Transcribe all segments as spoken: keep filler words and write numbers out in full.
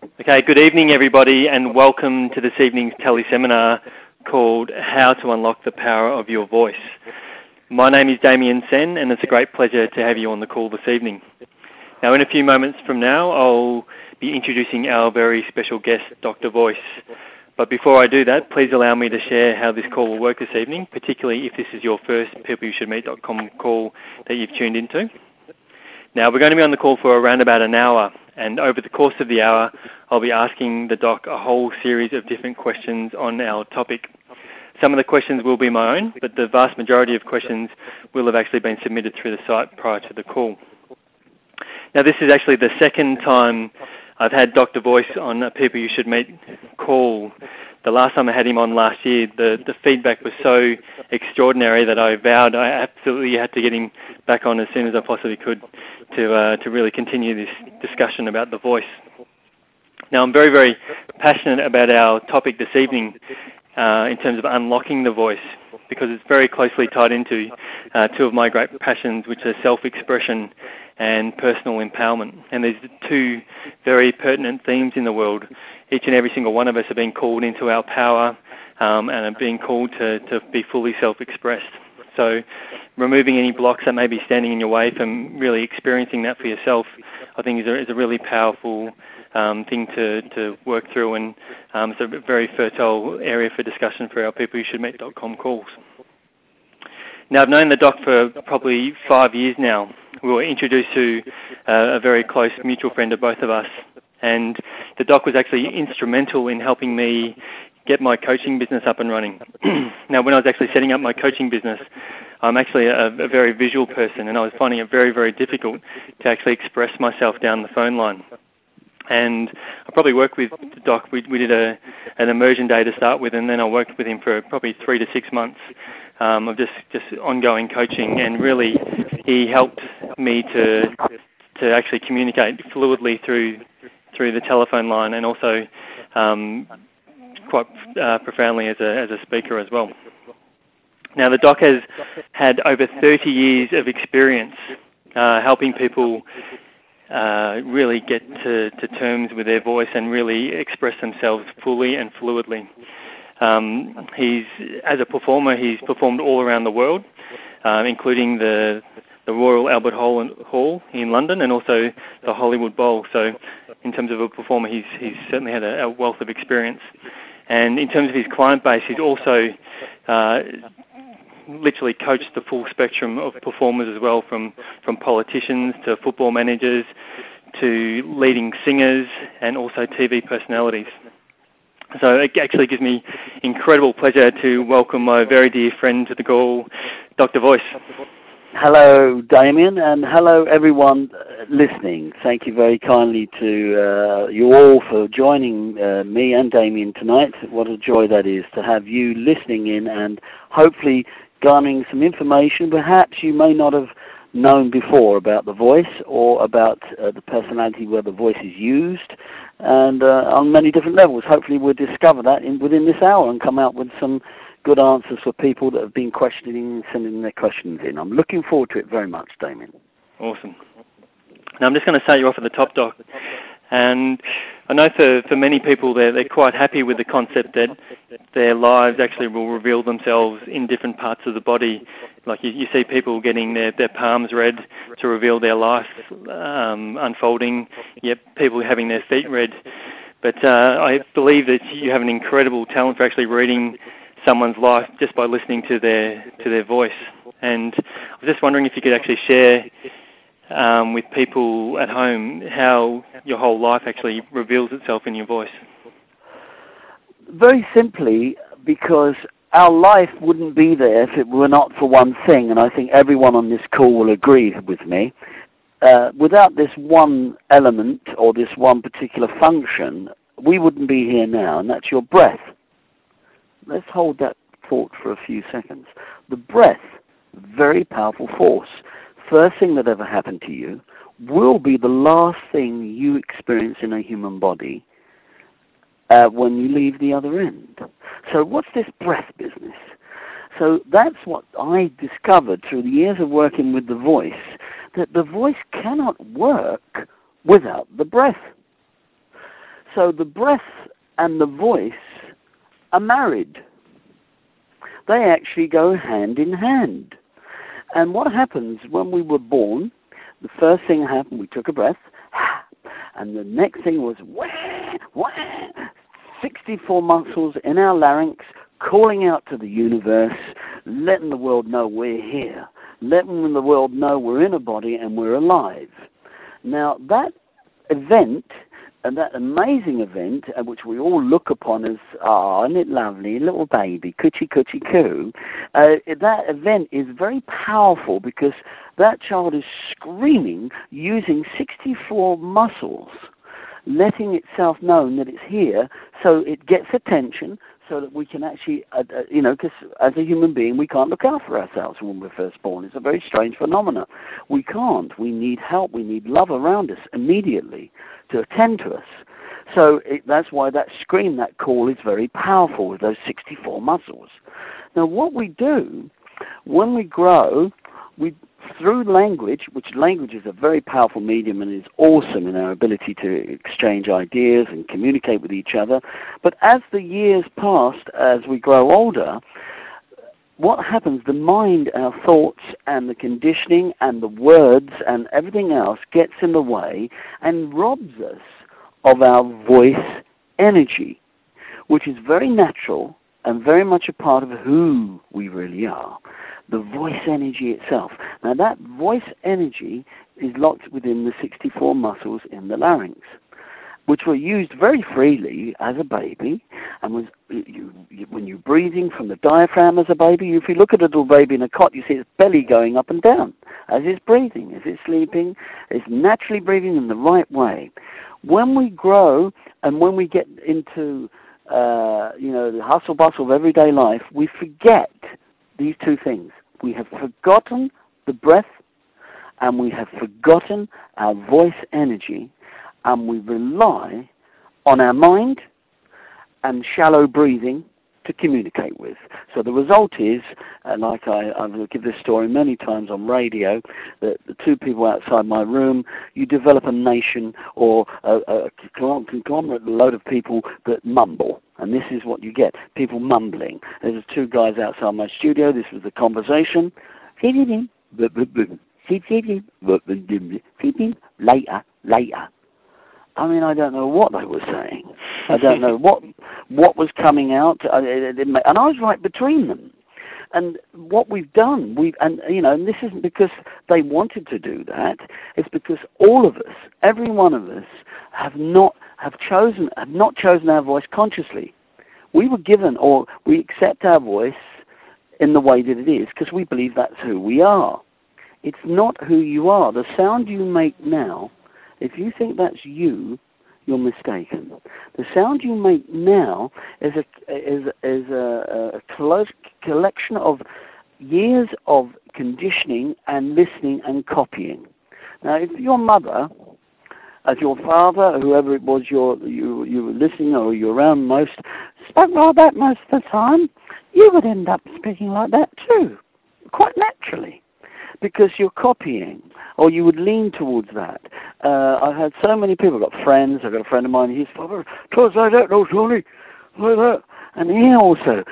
Okay, good evening everybody and welcome to this evening's teleseminar called How to Unlock the Power of Your Voice. My name is Damien Sen and it's a great pleasure to have you on the call this evening. Now in a few moments from now I'll be introducing our very special guest, Doctor Voice. But before I do that, please allow me to share how this call will work this evening, particularly if this is your first people you should meet dot com call that you've tuned into. Now we're going to be on the call for around about an hour, and over the course of the hour I'll be asking the doc a whole series of different questions on our topic. Some of the questions will be my own, but the vast majority of questions will have actually been submitted through the site prior to the call. Now this is actually the second time I've had Doctor Voice on a People You Should Meet call. The last time I had him on last year, the, the feedback was so extraordinary that I vowed I absolutely had to get him back on as soon as I possibly could to uh, to really continue this discussion about the voice. Now I'm very, very passionate about our topic this evening uh, in terms of unlocking the voice, because it's very closely tied into uh, two of my great passions, which are self-expression and personal empowerment. And there's two very pertinent themes in the world. Each and every single one of us are being called into our power um, and are being called to, to be fully self-expressed. So removing any blocks that may be standing in your way from really experiencing that for yourself, I think is a, is a really powerful um, thing to, to work through, and um, it's a very fertile area for discussion for our People You Should Meet dot com calls. Now I've known the doc for probably five years now. We were introduced to uh, a very close mutual friend of both of us, and the doc was actually instrumental in helping me get my coaching business up and running. Now when I was actually setting up my coaching business, I'm actually a, a very visual person, and I was finding it very, very difficult to actually express myself down the phone line. And I probably worked with the doc, we, we did a, an immersion day to start with, and then I worked with him for probably three to six months um, of just, just ongoing coaching, and really he helped me to to actually communicate fluidly through through the telephone line, and also um, quite uh, profoundly as a, as a speaker as well. Now the doc has had over thirty years of experience uh, helping people Uh, really get to, to terms with their voice and really express themselves fully and fluidly. Um, he's, as a performer, he's performed all around the world, uh, including the the Royal Albert Hall, Hall in London, and also the Hollywood Bowl. So in terms of a performer, he's, he's certainly had a, a wealth of experience. And in terms of his client base, he's also uh, literally coached the full spectrum of performers as well, from, from politicians to football managers to leading singers and also T V personalities. So it actually gives me incredible pleasure to welcome my very dear friend to the call, Doctor Voice. Hello, Damien, and hello everyone listening. Thank you very kindly to uh, you all for joining uh, me and Damien tonight. What a joy that is to have you listening in and hopefully garnering some information perhaps you may not have known before about the voice, or about uh, the personality where the voice is used, and uh, on many different levels. Hopefully we'll discover that in, within this hour and come out with some good answers for people that have been questioning and sending their questions in. I'm looking forward to it very much, Damien. Awesome. Now I'm just going to start you off at the top, Doc. And I know for, for many people they're, they're quite happy with the concept that their lives actually will reveal themselves in different parts of the body. Like you, you see people getting their, their palms read to reveal their life um, unfolding, yet people having their feet read. But uh, I believe that you have an incredible talent for actually reading someone's life just by listening to their to their voice. And I was just wondering if you could actually share Um, with people at home how your whole life actually reveals itself in your voice. Very simply, because our life wouldn't be there if it were not for one thing, and I think everyone on this call will agree with me. Uh, without this one element or this one particular function, we wouldn't be here now, and that's your breath. Let's hold that thought for a few seconds. The breath, very powerful force. First thing that ever happened to you will be the last thing you experience in a human body uh, when you leave the other end. So what's this breath business? So that's what I discovered through the years of working with the voice, that the voice cannot work without the breath. So the breath and the voice are married. They actually go hand in hand. And what happens when we were born, the first thing happened, we took a breath, and the next thing was wah, wah, sixty-four muscles in our larynx calling out to the universe, letting the world know we're here, letting the world know we're in a body and we're alive. Now, that event, and that amazing event, uh, which we all look upon as, oh, isn't it lovely, little baby, coochie coochie coo, uh, that event is very powerful because that child is screaming using sixty-four muscles, letting itself know that it's here, so it gets attention, so that we can actually, uh, uh, you know, because as a human being, we can't look out for ourselves when we're first born. It's a very strange phenomenon. We can't. We need help. We need love around us immediately to attend to us. So it, that's why that scream, that call is very powerful with those sixty-four muscles. Now, what we do when we grow, we through language, which language is a very powerful medium and is awesome in our ability to exchange ideas and communicate with each other. But as the years pass, as we grow older, what happens, the mind, our thoughts and the conditioning and the words and everything else gets in the way and robs us of our voice energy, which is very natural and very much a part of who we really are. The voice energy itself. Now that voice energy is locked within the sixty-four muscles in the larynx, which were used very freely as a baby, and was you, you, when you're breathing from the diaphragm as a baby. If you look at a little baby in a cot, you see its belly going up and down as it's breathing, as it's sleeping. It's naturally breathing in the right way. When we grow and when we get into uh, you know the hustle bustle of everyday life, we forget these two things. We have forgotten the breath and we have forgotten our voice energy, and we rely on our mind and shallow breathing to communicate with. So the result is, uh, like I, I will give this story many times on radio, that the two people outside my room, you develop a nation or a, a conglomerate load of people that mumble. And this is what you get, people mumbling. There's two guys outside my studio. This was the conversation. Later, later. I mean, I don't know what they were saying. I don't know what what was coming out, and I was right between them. And what we've done, we and you know, and this isn't because they wanted to do that. It's because all of us, every one of us, have not have chosen have not chosen our voice consciously. We were given, or we accept our voice in the way that it is because we believe that's who we are. It's not who you are. The sound you make now, if you think that's you, you're mistaken. The sound you make now is a is is a, a close collection of years of conditioning and listening and copying. Now, if your mother, as your father, whoever it was you're, you you were listening or you're around most, spoke like that most of the time, you would end up speaking like that too, quite naturally, because you're copying, or you would lean towards that. Uh, I've had so many people, I've got friends, I've got a friend of mine, his father talks like that, no, Tony, like that. And he also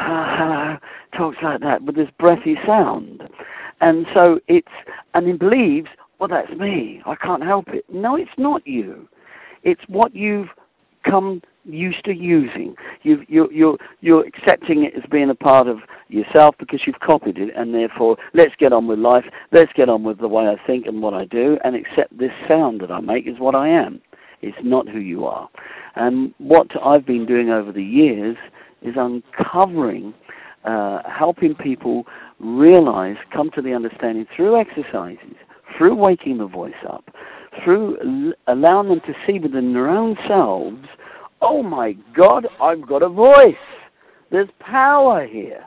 uh, talks like that with this breathy sound. And so it's, and he believes, well, that's me, I can't help it. No, it's not you. It's what you've come used to using. You've, you're, you're, you're accepting it as being a part of yourself because you've copied it, and therefore, let's get on with life, let's get on with the way I think and what I do, and accept this sound that I make is what I am. It's not who you are. And what I've been doing over the years is uncovering, uh, helping people realize, come to the understanding through exercises, through waking the voice up, through l- allowing them to see within their own selves, oh my God, I've got a voice. There's power here.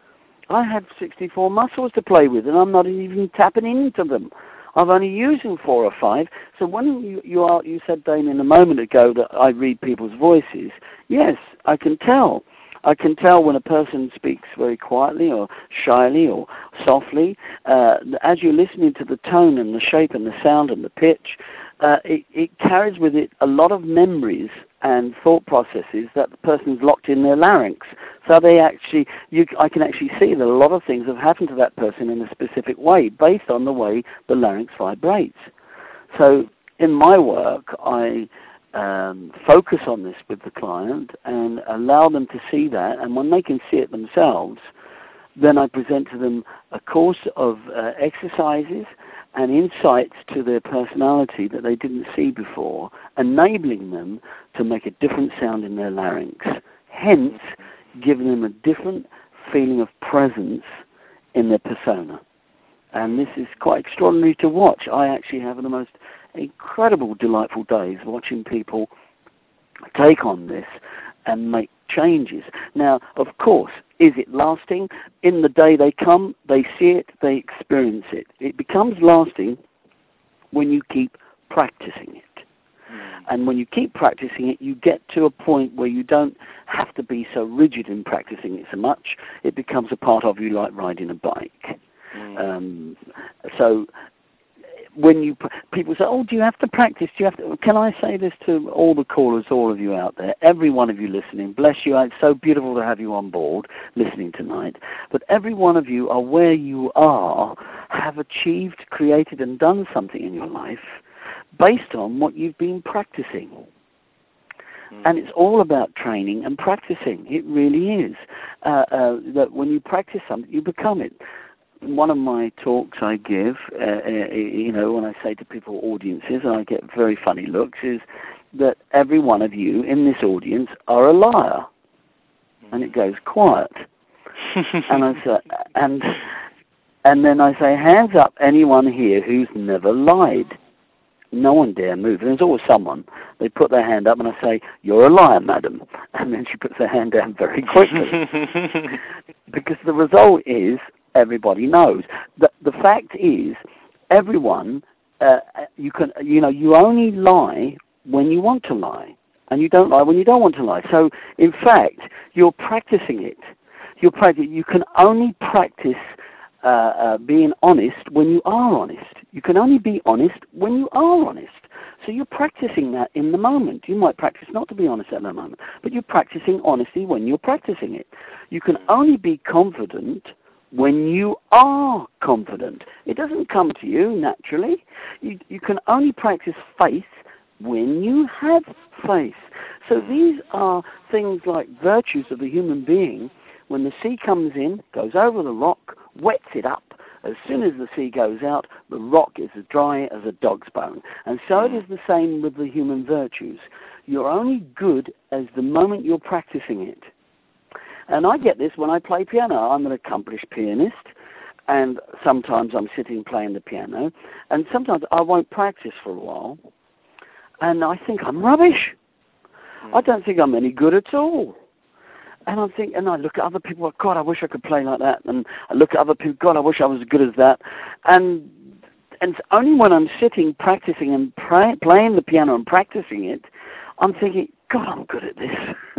I have sixty-four muscles to play with, and I'm not even tapping into them. I'm only using four or five. So when you you, are, you said, Damien, a moment ago that I read people's voices, yes, I can tell. I can tell when a person speaks very quietly or shyly or softly. Uh, as you're listening to the tone and the shape and the sound and the pitch, uh, it, it carries with it a lot of memories and thought processes that the person's locked in their larynx. So they actually, you, I can actually see that a lot of things have happened to that person in a specific way based on the way the larynx vibrates. So in my work, I um, focus on this with the client and allow them to see that, and when they can see it themselves, then I present to them a course of uh, exercises and insights to their personality that they didn't see before, enabling them to make a different sound in their larynx, hence giving them a different feeling of presence in their persona. And this is quite extraordinary to watch. I actually have the most incredible, delightful days watching people take on this and make changes. Now, of course, is it lasting? In the day they come, they see it, they experience it. It becomes lasting when you keep practicing it. Mm. And when you keep practicing it, you get to a point where you don't have to be so rigid in practicing it so much. It becomes a part of you like riding a bike. Mm. Um, so when you people say, oh, do you have to practice? Do you have to? Can I say this to all the callers, all of you out there, every one of you listening? Bless you. It's so beautiful to have you on board listening tonight. But every one of you are where you are, have achieved, created, and done something in your life based on what you've been practicing. Mm. And it's all about training and practicing. It really is. Uh, uh, that when you practice something, you become it. One of my talks I give, uh, uh, you know, when I say to people, audiences, and I get very funny looks, is that every one of you in this audience are a liar. And it goes quiet. and I say, and and then I say, hands up, anyone here who's never lied. No one dare move. And there's always someone. They put their hand up, and I say, you're a liar, madam. And then she puts her hand down very quickly. Because the result is, everybody knows. The, the fact is, everyone, uh, you can, you know, you only lie when you want to lie, and you don't lie when you don't want to lie. So, in fact, you're practicing it. You're practice. You can only practice uh, uh, being honest when you are honest. You can only be honest when you are honest. So you're practicing that in the moment. You might practice not to be honest at that moment, but you're practicing honesty when you're practicing it. You can only be confident when you are confident. It doesn't come to you naturally. You, you can only practice faith when you have faith. So these are things like virtues of the human being. When the sea comes in, goes over the rock, wets it up. As soon as the sea goes out, the rock is as dry as a dog's bone. And so it is the same with the human virtues. You're only good as the moment you're practicing it. And I get this when I play piano. I'm an accomplished pianist, and sometimes I'm sitting playing the piano, and sometimes I won't practice for a while, and I think I'm rubbish. Mm. I don't think I'm any good at all. And I think, and I look at other people, God, I wish I could play like that. And I look at other people, God, I wish I was as good as that. And and it's only when I'm sitting practicing and pray, playing the piano and practicing it, I'm thinking, God, I'm good at this.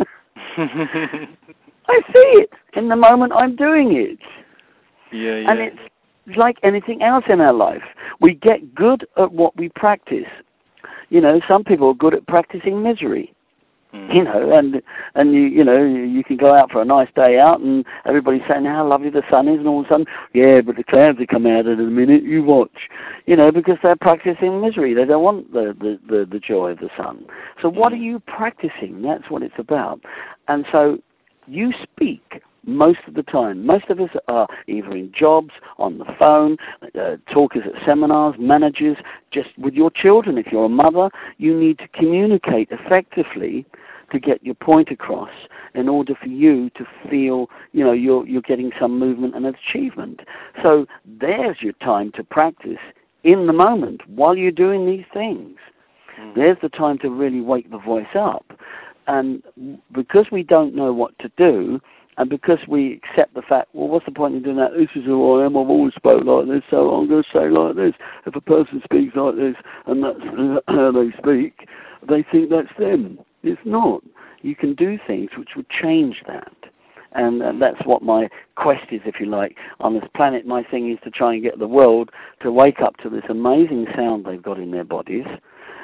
I see it in the moment I'm doing it. Yeah, yeah. And it's like anything else in our life. We get good at what we practice. You know, some people are good at practicing misery. Mm. You know, and and you you know you can go out for a nice day out, and everybody's saying how lovely the sun is, and all of a sudden, yeah, but the clouds will come out in a minute. You watch, you know, because they're practicing misery. They don't want the the, the, the joy of the sun. So what mm. are you practicing? That's what it's about. And so you speak most of the time. Most of us are either in jobs, on the phone, uh, talkers at seminars, managers, just with your children. If you're a mother, you need to communicate effectively to get your point across in order for you to feel, you know, you're, you're getting some movement and achievement. So there's your time to practice in the moment while you're doing these things. Mm. There's the time to really wake the voice up. And because we don't know what to do, and because we accept the fact, well, what's the point in doing that? This is who I am. I've always spoke like this, so I'm going to say like this. If a person speaks like this and that's how they speak, they think that's them. It's not. You can do things which would change that. And, and that's what my quest is, if you like. On this planet, my thing is to try and get the world to wake up to this amazing sound they've got in their bodies,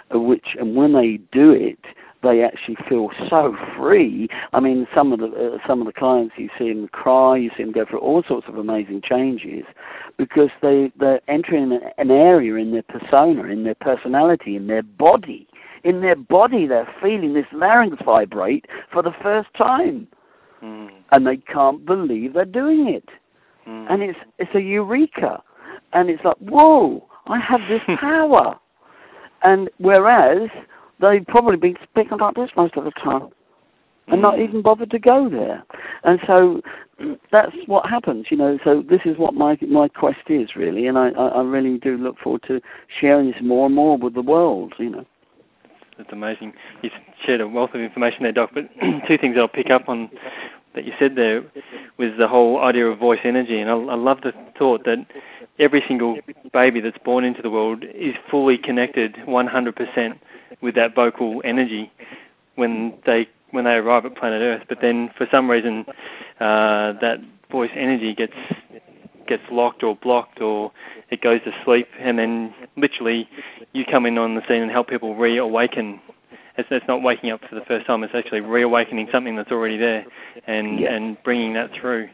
uh, which, and when they do it, they actually feel so free. I mean, some of the uh, some of the clients, you see them cry, you see them go through all sorts of amazing changes, because they they're entering an, an area in their persona, in their personality, in their body. In their body, they're feeling this larynx vibrate for the first time, mm. and they can't believe they're doing it. Mm. And it's it's a eureka, and it's like, whoa, I have this power. And whereas they've probably been speaking like this most of the time and mm. not even bothered to go there. And so that's what happens, you know. So this is what my my quest is, really, and I, I really do look forward to sharing this more and more with the world, you know. That's amazing. You shared a wealth of information there, Doc, but two things I'll pick up on that you said there was the whole idea of voice energy, and I, I love the thought that every single baby that's born into the world is fully connected one hundred percent with that vocal energy when they when they arrive at planet Earth. But then for some reason uh, that voice energy gets gets locked or blocked, or it goes to sleep, and then literally you come in on the scene and help people reawaken. It's, it's not waking up for the first time, it's actually reawakening something that's already there and, yes. and bringing that through.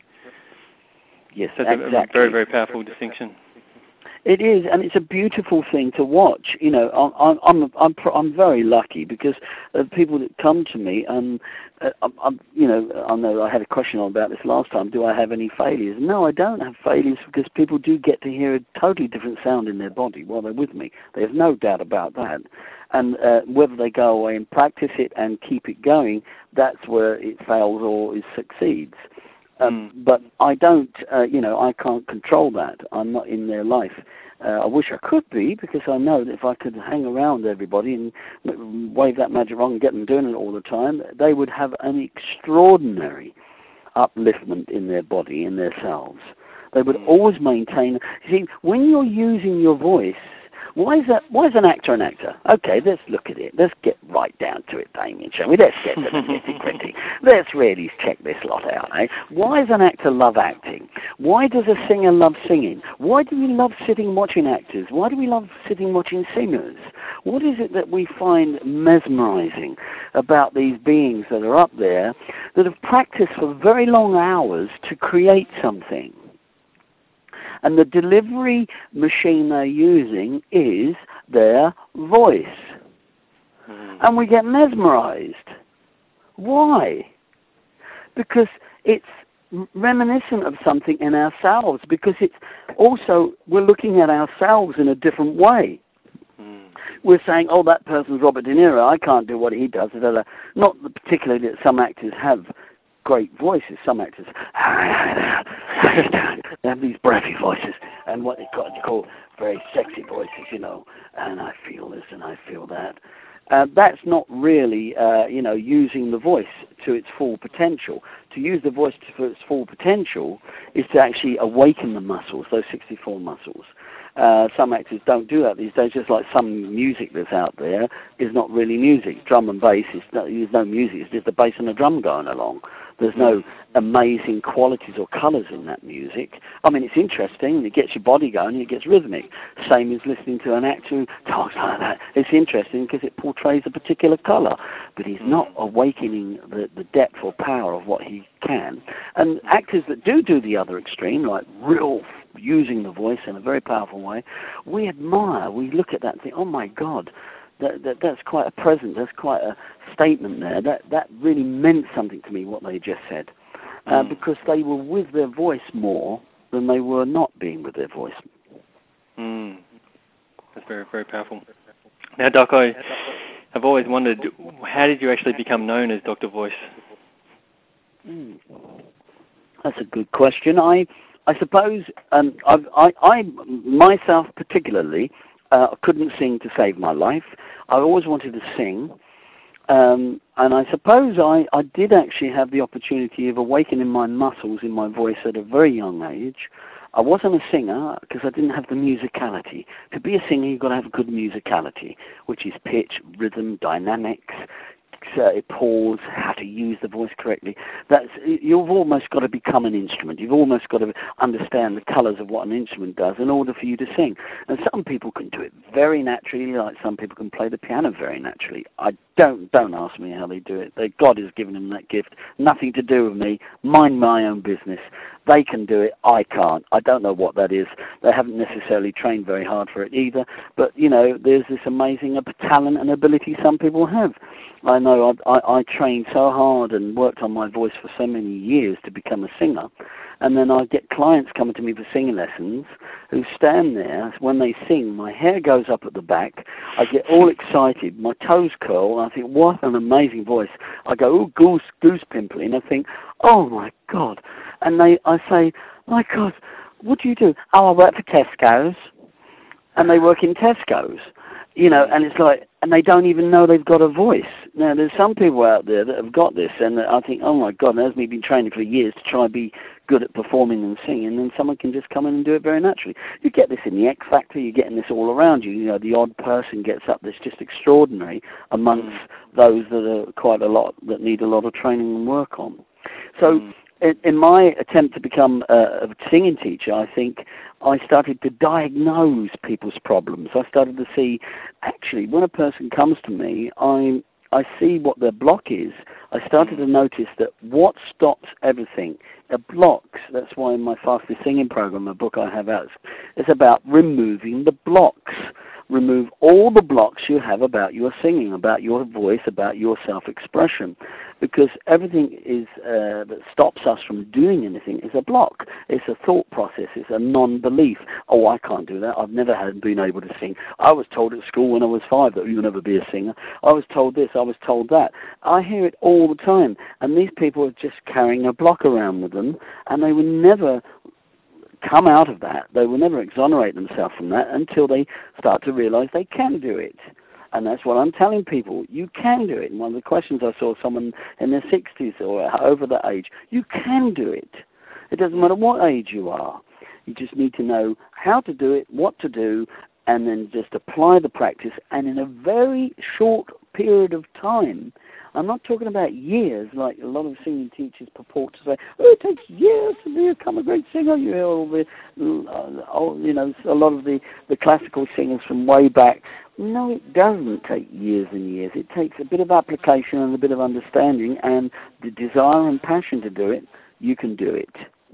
Yes, That's exactly. a, a very, very powerful distinction. It is, and it's a beautiful thing to watch. You know, I'm I'm I'm, I'm very lucky because uh, people that come to me, um, uh, I'm, I'm, you know, I know I had a question about this last time. Do I have any failures? No, I don't have failures, because people do get to hear a totally different sound in their body while they're with me. There's no doubt about that. And uh, whether they go away and practice it and keep it going, that's where it fails or it succeeds. Um, mm. But I don't, uh, you know, I can't control that. I'm not in their life. Uh, I wish I could be, because I know that if I could hang around everybody and wave that magic wand and get them doing it all the time, they would have an extraordinary upliftment in their body, in their selves. They would mm. always maintain. You see, when you're using your voice, Why is that? Why is an actor an actor? Okay, let's look at it. Let's get right down to it, Damien, shall we? Let's get to the nitty-gritty. Let's really check this lot out, eh? Why does an actor love acting? Why does a singer love singing? Why do we love sitting watching actors? Why do we love sitting watching singers? What is it that we find mesmerizing about these beings that are up there that have practiced for very long hours to create something? And the delivery machine they're using is their voice. Mm. And we get mesmerized. Why? Because it's reminiscent of something in ourselves, because it's also, we're looking at ourselves in a different way. Mm. We're saying, oh, that person's Robert De Niro, I can't do what he does. Not particularly that some actors have great voices. Some actors they have these breathy voices and what they call very sexy voices, you know, and I feel this and I feel that. Uh, that's not really, uh, you know, using the voice to its full potential. To use the voice to its full potential is to actually awaken the muscles, those sixty-four muscles. Uh, some actors don't do that these days, just like some music that's out there is not really music. Drum and bass, is no, there's no music, it's just the bass and the drum going along. There's no amazing qualities or colours in that music. I mean, it's interesting, it gets your body going, and it gets rhythmic. Same as listening to an actor who talks like that. It's interesting because it portrays a particular colour, but he's not awakening the, the depth or power of what he can. And actors that do do the other extreme, like real using the voice in a very powerful way, we admire, we look at that and think, oh my God, that, that that's quite a presence, that's quite a statement there. That that really meant something to me, what they just said, uh, mm. because they were with their voice more than they were not being with their voice. Mm. That's very, very powerful. Now, Doc, I have always wondered, how did you actually become known as Doctor Voice? Mm. That's a good question. I I suppose um, I, I, I myself particularly uh, couldn't sing to save my life. I always wanted to sing, um, and I suppose I, I did actually have the opportunity of awakening my muscles in my voice at a very young age. I wasn't a singer because I didn't have the musicality. To be a singer, you've got to have good musicality, which is pitch, rhythm, dynamics, uh, pause, how to use the voice correctly. That's you've almost got to become an instrument. You've almost got to understand the colours of what an instrument does in order for you to sing. And some people can do it very naturally, like some people can play the piano very naturally. I don't don't ask me how they do it. They, God has given them that gift. Nothing to do with me. Mind my own business. They can do it. I can't. I don't know what that is. They haven't necessarily trained very hard for it either. But you know, there's this amazing talent and ability some people have. I know I, I, I trained so hard and worked on my voice for so many years to become a singer, and then I get clients coming to me for singing lessons who stand there. When they sing, my hair goes up at the back. I get all excited. My toes curl. And I think, what an amazing voice. I go, oh, goose, goose pimply. And I think, oh, my God. And they, I say, my God, what do you do? Oh, I work for Tesco's. And they work in Tesco's. You know, and it's like, and they don't even know they've got a voice. Now, there's some people out there that have got this, and I think, oh my God, there's me been training for years to try and be good at performing and singing, and then someone can just come in and do it very naturally. You get this in the X Factor, you're getting this all around you. You know, the odd person gets up that's just extraordinary amongst mm. those that are quite a lot, that need a lot of training and work on. So, mm. in, in my attempt to become a, a singing teacher, I think I started to diagnose people's problems. I started to see, actually, when a person comes to me, I I see what their block is. I started to notice that what stops everything, the blocks, that's why in my Fastest Singing program, a book I have out, it's about removing the blocks. Remove all the blocks you have about your singing, about your voice, about your self-expression. Because everything is uh, that stops us from doing anything is a block. It's a thought process. It's a non-belief. Oh, I can't do that. I've never had been able to sing. I was told at school when I was five that you'll never be a singer. I was told this. I was told that. I hear it all the time. And these people are just carrying a block around with them, and they will never come out of that. They will never exonerate themselves from that until they start to realize they can do it. And that's what I'm telling people. You can do it. And one of the questions I saw someone in their sixties or over that age, you can do it. It doesn't matter what age you are. You just need to know how to do it, what to do, and then just apply the practice. And in a very short period of time, I'm not talking about years, like a lot of singing teachers purport to say, oh, it takes years to become a great singer. You hear all the, uh, you know, a lot of the, the classical singers from way back. No, it doesn't take years and years. It takes a bit of application and a bit of understanding and the desire and passion to do it. You can do it.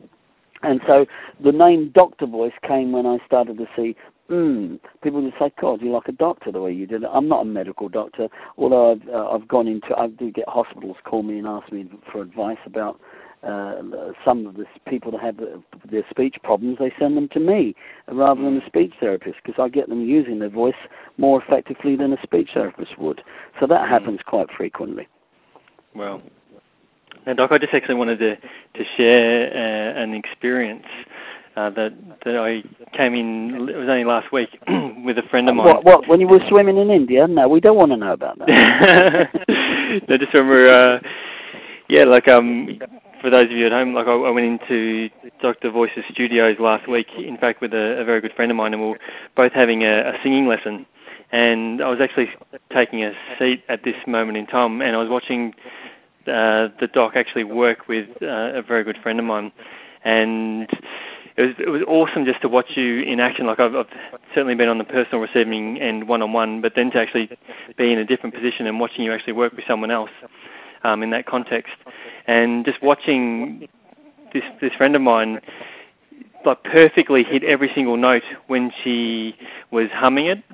And so the name Doctor Voice came when I started to see, Mm. people would say, God, you're like a doctor the way you did it. I'm not a medical doctor, although I've, uh, I've gone into, I do get hospitals call me and ask me for advice about uh, some of the people that have their speech problems. They send them to me rather than a speech therapist because I get them using their voice more effectively than a speech therapist would. So that happens quite frequently. Well, now, Doc, I just actually wanted to, to share uh, an experience Uh, that that I came in, it was only last week, with a friend of mine. What, what, when you were swimming in India? No, we don't want to know about that. No, just remember, uh, yeah, like, um, for those of you at home, like I, I went into Doctor Voice's studios last week, in fact, with a, a very good friend of mine, and we were both having a, a singing lesson. And I was actually taking a seat at this moment in time, and I was watching uh, the doc actually work with uh, a very good friend of mine. And It was it was awesome just to watch you in action. Like I've, I've certainly been on the personal receiving end one-on-one, but then to actually be in a different position and watching you actually work with someone else um, in that context, and just watching this this friend of mine like perfectly hit every single note when she was humming it,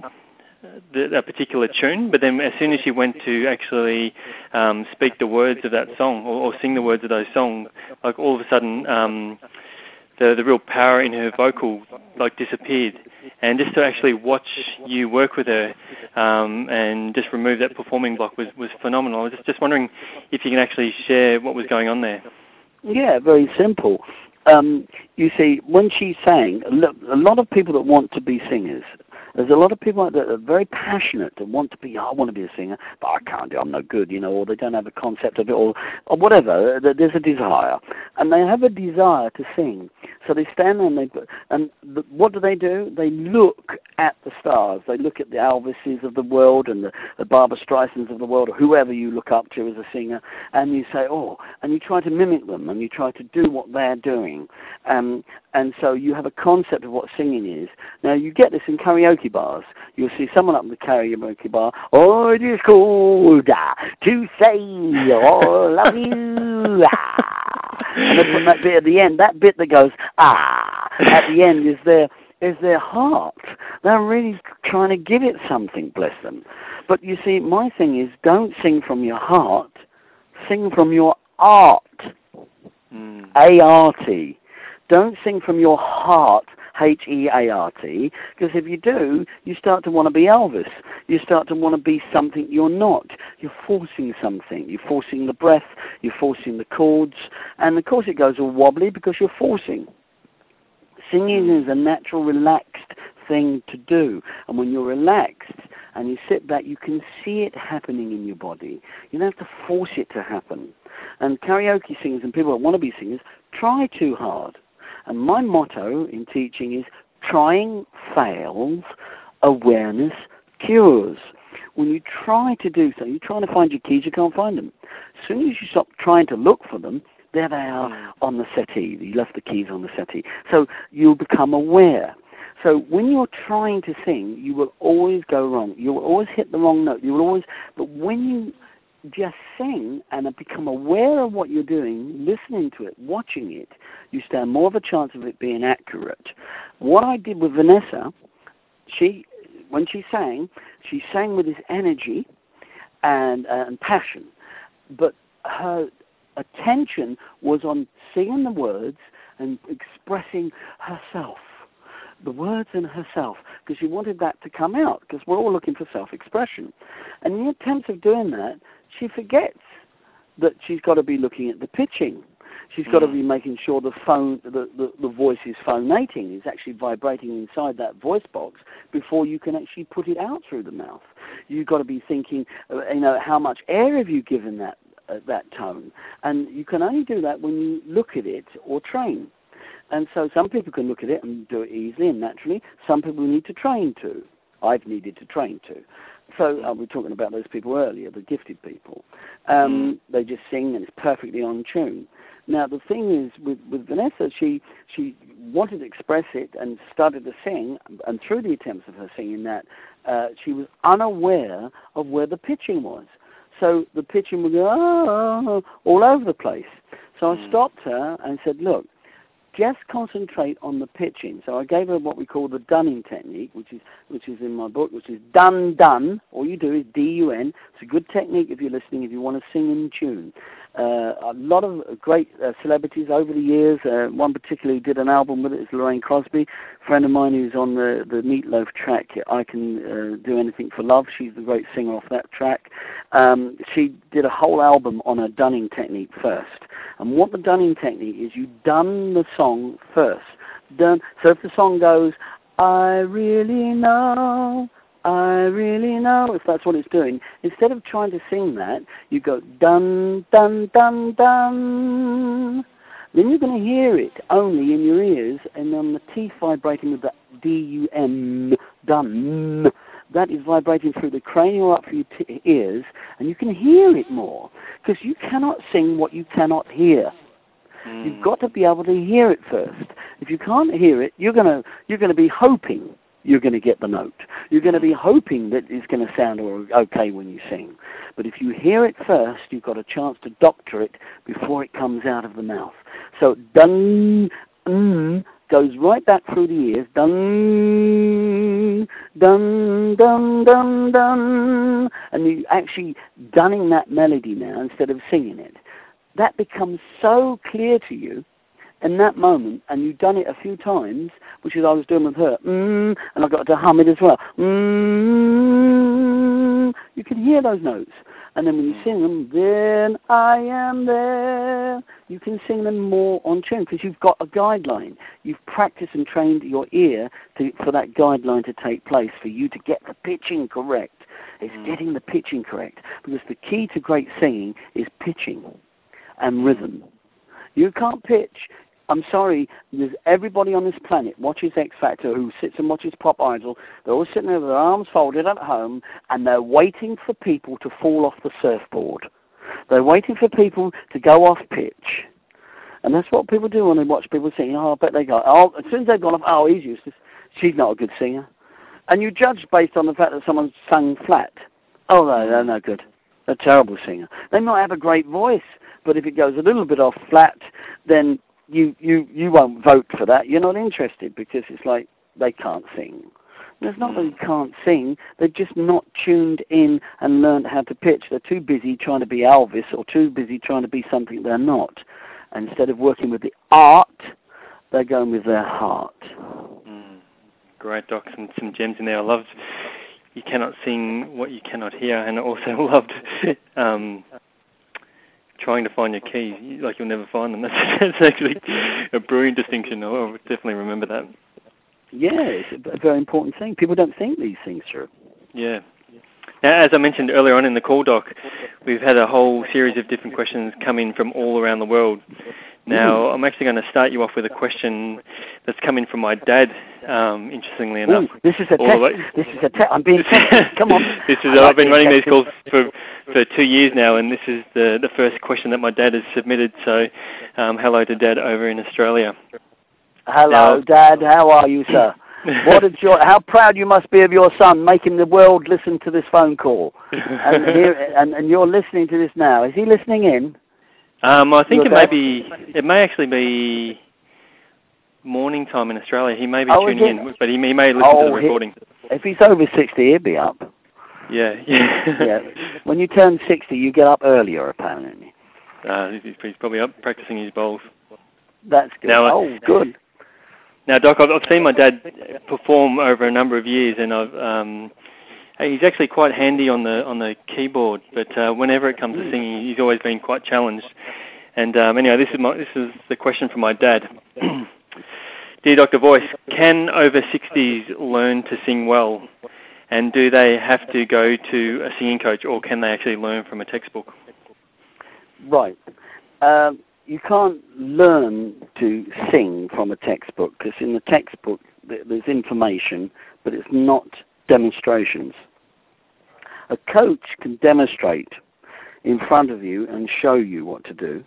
the, a particular tune. But then as soon as she went to actually um, speak the words of that song or, or sing the words of those songs, like all of a sudden. Um, The, the real power in her vocal like disappeared, and just to actually watch you work with her um, and just remove that performing block was, was phenomenal. I was just, just wondering if you can actually share what was going on there. Yeah, very simple. Um, you see, when she sang, a lot of people that want to be singers, there's a lot of people that are very passionate and want to be, oh, I want to be a singer, but I can't do it, I'm no good, you know, or they don't have a concept of it, or, or whatever. There's a desire. And they have a desire to sing. So they stand there and they, and the, what do they do? They look at the stars. They look at the Elvises of the world and the, the Barbra Streisands of the world, or whoever you look up to as a singer, and you say, oh, and you try to mimic them, and you try to do what they're doing. Um, and so you have a concept of what singing is. Now, you get this in karaoke bars. You'll see someone up in the karaoke bar, oh, it is cold ah, to say all of you. Ah. And they put that bit at the end, that bit that goes, ah, at the end is their, is their heart. They're really trying to give it something, bless them. But you see, my thing is, don't sing from your heart, sing from your art. Mm. A R T. Don't sing from your heart, H E A R T, because if you do, you start to want to be Elvis. You start to want to be something you're not. You're forcing something. You're forcing the breath. You're forcing the chords. And of course it goes all wobbly because you're forcing. Singing is a natural, relaxed thing to do. And when you're relaxed and you sit back, you can see it happening in your body. You don't have to force it to happen. And karaoke singers and people that want to be singers try too hard. And my motto in teaching is, trying fails, awareness cures. When you try to do so, you're trying to find your keys, you can't find them. As soon as you stop trying to look for them, there they are on the settee. You left the keys on the settee. So you'll become aware. So when you're trying to sing, you will always go wrong. You will always hit the wrong note. You will always, but when you just sing and become aware of what you're doing, listening to it, watching it, you stand more of a chance of it being accurate. What I did with Vanessa, she, when she sang, she sang with this energy and, uh, and passion, but her attention was on singing the words and expressing herself. The words and herself, because she wanted that to come out, because we're all looking for self-expression. And in the attempts of doing that, she forgets that she's got to be looking at the pitching. She's got mm. to be making sure the phone, the, the, the voice is phonating, is actually vibrating inside that voice box before you can actually put it out through the mouth. You've got to be thinking, you know, how much air have you given that, uh, that tone? And you can only do that when you look at it or train. And so some people can look at it and do it easily and naturally. Some people need to train to. I've needed to train to. So uh, we were talking about those people earlier, the gifted people. Um, mm. They just sing and it's perfectly on tune. Now the thing is, with, with Vanessa, she she wanted to express it and started to sing, and through the attempts of her singing that, uh, she was unaware of where the pitching was. So the pitching would go oh, all over the place. So mm. I stopped her and said, look, just concentrate on the pitching. So I gave her what we call the Dunning technique, which is which is in my book, which is dun dun. All you do is D U N. It's a good technique if you're listening, if you want to sing in tune. Uh, a lot of great uh, celebrities over the years. Uh, one particularly did an album with it is Lorraine Crosby, a friend of mine who's on the, the Meatloaf track, I Can uh, Do Anything for Love. She's the great singer off that track. Um, she did a whole album on a Dunning technique first. And what the Dunning technique is, you dun the song first. Dun. So if the song goes, I really know, I really know, if that's what it's doing, instead of trying to sing that, you go dun, dun, dun, dun. Then you're going to hear it only in your ears and on the teeth vibrating with the D U M, dun. That is vibrating through the cranial up through your t- ears, and you can hear it more, because you cannot sing what you cannot hear. Mm. You've got to be able to hear it first. If you can't hear it, you're going to you're going to be hoping you're going to get the note. You're going to be hoping that it's going to sound okay when you sing. But if you hear it first, you've got a chance to doctor it before it comes out of the mouth. So dun, mm, goes right back through the ears, dun, dun, dun, dun, dun, and you actually dunning that melody now instead of singing it. That becomes so clear to you in that moment, and you've done it a few times, which is I was doing with her, mm, and I got to hum it as well. Mm, you can hear those notes. And then when you sing them, then I am there, you can sing them more on tune because you've got a guideline. You've practiced and trained your ear to, for that guideline to take place, for you to get the pitching correct. It's mm. getting the pitching correct, because the key to great singing is pitching and rhythm. You can't pitch I'm sorry, there's everybody on this planet watches X Factor who sits and watches Pop Idol. They're all sitting there with their arms folded at home, and they're waiting for people to fall off the surfboard. They're waiting for people to go off pitch. And that's what people do when they watch people sing. Oh, I bet they go, oh, as soon as they've gone off, oh, he's useless. She's not a good singer. And you judge based on the fact that someone's sung flat. Oh, no, they're no good. They're a terrible singer. They might have a great voice, but if it goes a little bit off flat, then you, you, you won't vote for that. You're not interested because it's like they can't sing. And it's not that they can't sing. They're just not tuned in and learned how to pitch. They're too busy trying to be Elvis or too busy trying to be something they're not. And instead of working with the art, they're going with their heart. Mm. Great, Doc. Some, some gems in there. I loved You Cannot Sing What You Cannot Hear, and I also loved um, trying to find your keys, like you'll never find them. That's, that's actually a brilliant distinction. I'll definitely remember that. Yeah, it's a very important thing. People don't think these things through. Yeah. Now, as I mentioned earlier on in the call, Doc, we've had a whole series of different questions come in from all around the world. Now, I'm actually going to start you off with a question that's coming from my dad, um, interestingly enough. Ooh, this is a test. This is a test. I'm being tested. Come on. This is, I've been running these calls for, for two years now, and this is the, the first question that my dad has submitted. So, um, hello to Dad over in Australia. Hello, now, Dad. How are you, sir? What is your? How proud you must be of your son, making the world listen to this phone call, and, here, and, and you're listening to this now. Is he listening in? Um, I think your it dad? may be. It may actually be morning time in Australia. He may be oh, tuning in, but he, he may listen oh, to the recording. He, if he's over sixty, he'll be up. Yeah, yeah. yeah. When you turn sixty, you get up earlier, apparently. Uh, he's, he's probably up practicing his bowls. That's good. Now, oh, good. Now, Doc, I've, I've seen my dad perform over a number of years, and I've um, he's actually quite handy on the on the keyboard. But uh, whenever it comes to singing, he's always been quite challenged. And um, anyway, this is my this is the question from my dad. Dear Doctor Voice, can over sixties learn to sing well? And do they have to go to a singing coach, or can they actually learn from a textbook? Right. Um, you can't learn to sing from a textbook, because in the textbook there's information, but it's not demonstrations. A coach can demonstrate in front of you and show you what to do.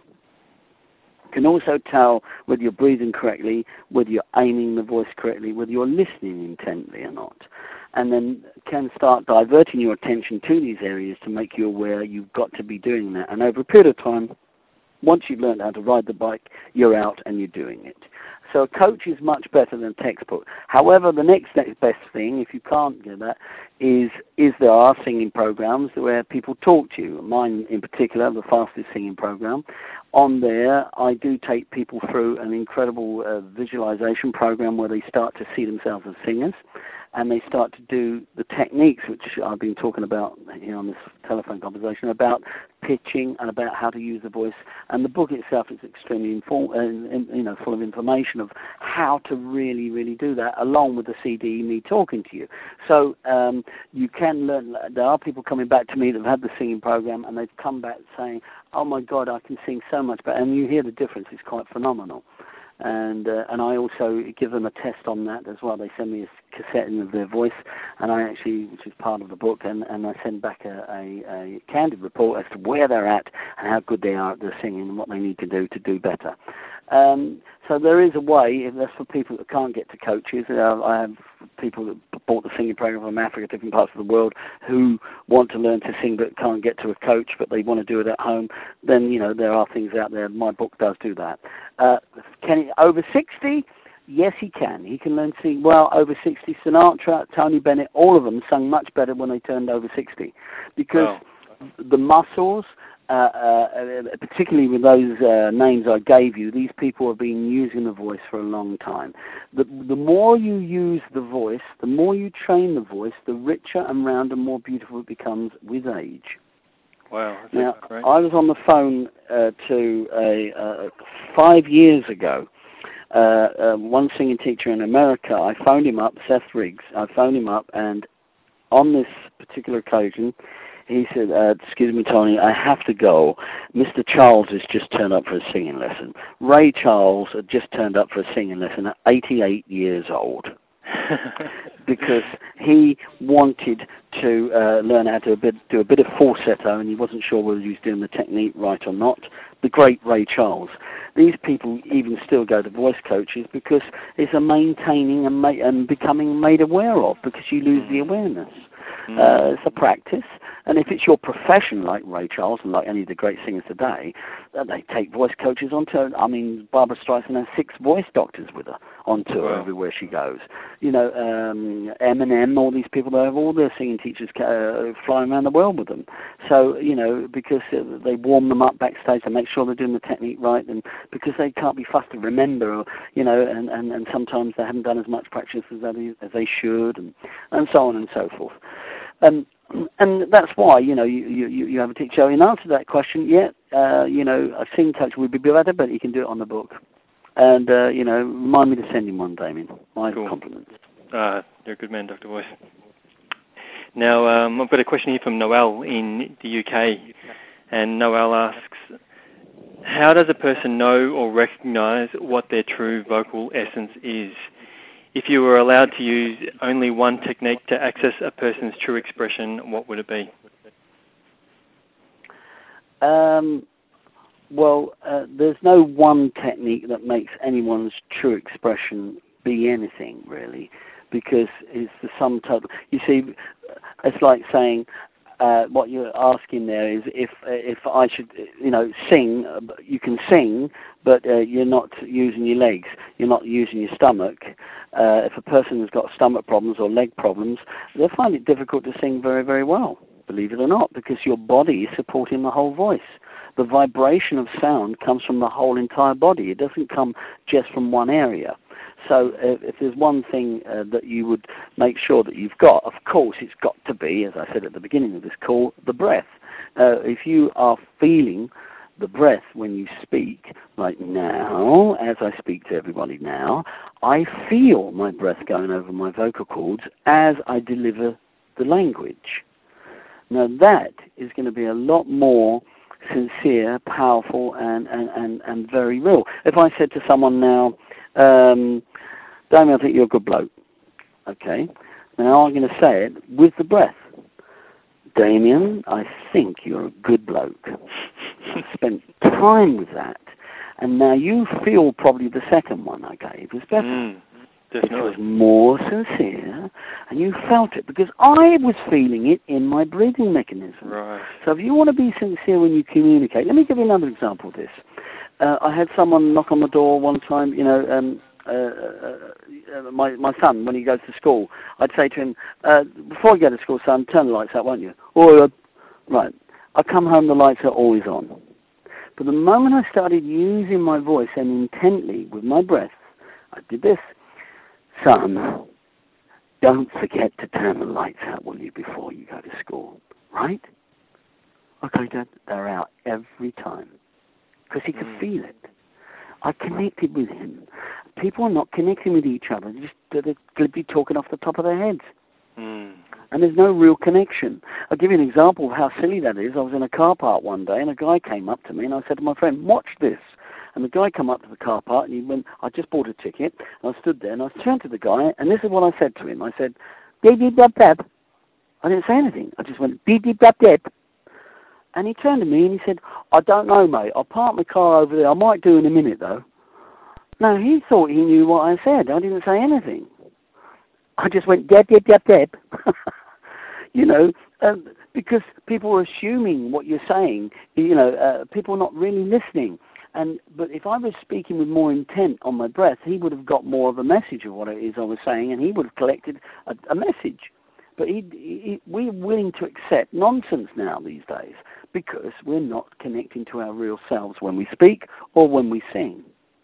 Can also tell whether you're breathing correctly, whether you're aiming the voice correctly, whether you're listening intently or not. And then can start diverting your attention to these areas to make you aware you've got to be doing that. And over a period of time, once you've learned how to ride the bike, you're out and you're doing it. So a coach is much better than a textbook. However, the next best thing, if you can't get that, is is there are singing programs where people talk to you. Mine in particular, the Fastest Singing Program. On there, I do take people through an incredible uh, visualization program where they start to see themselves as singers, and they start to do the techniques which I've been talking about here on this telephone conversation, about pitching and about how to use the voice. And the book itself is extremely inform- uh, you know, full of information of how to really, really do that, along with the C D, me talking to you. So um, you can learn. There are people coming back to me that have had the singing program, and they've come back saying, oh my God, I can sing so much better. And you hear the difference. It's quite phenomenal. And uh, and I also give them a test on that as well. They send me a cassette of their voice, and I actually, which is part of the book, and, and I send back a, a, a candid report as to where they're at and how good they are at their singing and what they need to do to do better. Um, so there is a way, if that's for people that can't get to coaches. Uh, I have people that bought the singing program from Africa, different parts of the world, who want to learn to sing but can't get to a coach, but they want to do it at home. Then, you know, there are things out there. My book does do that. Uh, can he, over sixty? Yes, he can. He can learn to sing well over sixty. Sinatra, Tony Bennett, all of them sung much better when they turned over sixty, because wow. the muscles, uh, uh, particularly with those uh, names I gave you, these people have been using the voice for a long time. The, the more you use the voice, the more you train the voice, the richer and rounder and more beautiful it becomes with age. Wow. Now, great. I was on the phone uh, to a, uh, five years ago. Uh, uh, one singing teacher in America, I phoned him up, Seth Riggs. I phoned him up, and on this particular occasion, he said, uh, excuse me, Tony, I have to go. Mister Charles has just turned up for a singing lesson. Ray Charles had just turned up for a singing lesson at eighty-eight years old. Because he wanted to uh, learn how to a bit, do a bit of falsetto, and he wasn't sure whether he was doing the technique right or not. The great Ray Charles. These people even still go to voice coaches because it's a maintaining and, ma- and becoming made aware of, because you lose the awareness. Mm. Uh, it's a practice, and if it's your profession, like Ray Charles and like any of the great singers today, uh, they take voice coaches on tour. I mean, Barbra Streisand has six voice doctors with her on tour. Wow. Everywhere she goes. You know, um, Eminem, all these people, they have all their singing teachers uh, flying around the world with them. So, you know, because uh, they warm them up backstage to make sure they're doing the technique right, and because they can't be fussed to remember, or, you know, and, and, and sometimes they haven't done as much practice as they, as they should, and, and so on and so forth. Um, and that's why, you know, you, you, you have a teacher. In answer to that question, yeah, uh, you know, a singing coach would be better, but you can do it on the book. And, uh, you know, remind me to send him one, Damien. My cool. compliments. Uh, you're a good man, Doctor Voice. Now, um, I've got a question here from Noel in the U K. And Noel asks, how does a person know or recognize what their true vocal essence is? If you were allowed to use only one technique to access a person's true expression, what would it be? Um, well, uh, there's no one technique that makes anyone's true expression be anything, really, because it's the sum total. You see, it's like saying, Uh, what you're asking there is if if I should, you know, sing. You can sing, but uh, you're not using your legs. You're not using your stomach. Uh, if a person has got stomach problems or leg problems, they'll find it difficult to sing very, very well, believe it or not, because your body is supporting the whole voice. The vibration of sound comes from the whole entire body. It doesn't come just from one area. So uh, if there's one thing uh, that you would make sure that you've got, of course it's got to be, as I said at the beginning of this call, the breath. Uh, if you are feeling the breath when you speak, like now, as I speak to everybody now, I feel my breath going over my vocal cords as I deliver the language. Now that is going to be a lot more sincere, powerful, and, and, and, and very real. If I said to someone now, um, Damien, I think you're a good bloke. Okay. Now I'm going to say it with the breath. Damien, I think you're a good bloke. I spent time with that. And now you feel probably the second one I gave was better. Mm, definitely. It was more sincere, and you felt it, because I was feeling it in my breathing mechanism. Right. So if you want to be sincere when you communicate, let me give you another example of this. Uh, I had someone knock on the door one time, you know, um, uh, uh, my my son, when he goes to school, I'd say to him, uh, before you go to school, son, turn the lights out, won't you? Or, uh, right. I come home, the lights are always on. But the moment I started using my voice and intently with my breath, I did this. Son, don't forget to turn the lights out, will you, before you go to school, right? Okay, Dad, they're out every time. Because he could mm. feel it. I connected with him. People are not connecting with each other. They're just they're going to be talking off the top of their heads. Mm. And there's no real connection. I'll give you an example of how silly that is. I was in a car park one day, and a guy came up to me, and I said to my friend, watch this. And the guy came up to the car park, and he went, I just bought a ticket, and I stood there, and I turned to the guy, and this is what I said to him. I said, beep, beep, bap, bap. I didn't say anything. I just went, beep, beep, bap, bap. And he turned to me and he said, I don't know, mate. I'll park my car over there. I might do in a minute, though. No, he thought he knew what I said. I didn't say anything. I just went, deb, deb, deb, deb. You know, um, because people are assuming what you're saying. You know, uh, people are not really listening. And But if I was speaking with more intent on my breath, he would have got more of a message of what it is I was saying, and he would have collected a, a message. But he, he, we're willing to accept nonsense now these days because we're not connecting to our real selves when we speak or when we sing.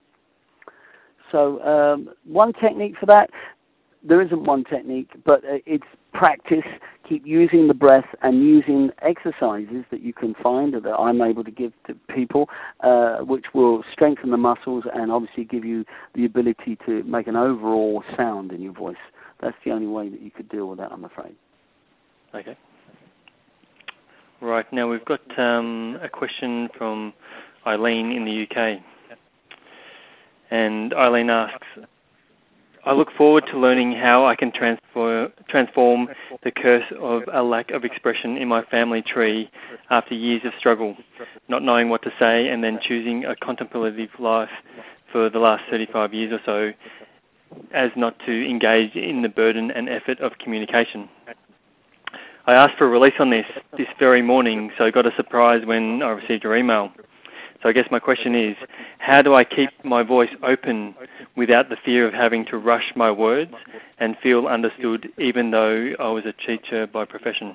So um, one technique for that, there isn't one technique, but it's practice. Keep using the breath and using exercises that you can find that I'm able to give to people, uh, which will strengthen the muscles and obviously give you the ability to make an overall sound in your voice. That's the only way that you could deal with that, I'm afraid. Okay. Right, now we've got um, a question from Eileen in the U K. And Eileen asks, I look forward to learning how I can transfer, transform the curse of a lack of expression in my family tree after years of struggle, not knowing what to say and then choosing a contemplative life for the last thirty-five years or so as not to engage in the burden and effort of communication. I asked for a release on this this very morning, so I got a surprise when I received your email. So I guess my question is, how do I keep my voice open without the fear of having to rush my words and feel understood even though I was a teacher by profession?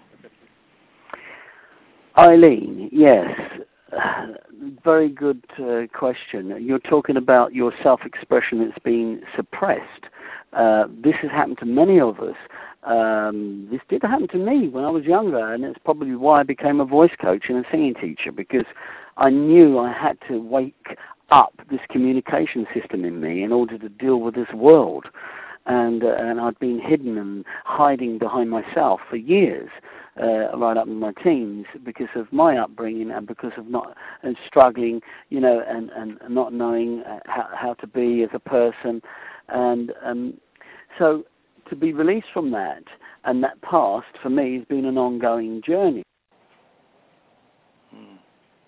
Eileen, yes, very good uh, question. You're talking about your self-expression that's being suppressed. Uh, this has happened to many of us. Um, this did happen to me when I was younger, and it's probably why I became a voice coach and a singing teacher, because I knew I had to wake up this communication system in me in order to deal with this world. And, uh, and I'd been hidden and hiding behind myself for years, uh, right up in my teens, because of my upbringing and because of not and struggling, you know, and, and not knowing how, how to be as a person. And um, so to be released from that and that past, for me, has been an ongoing journey. Hmm.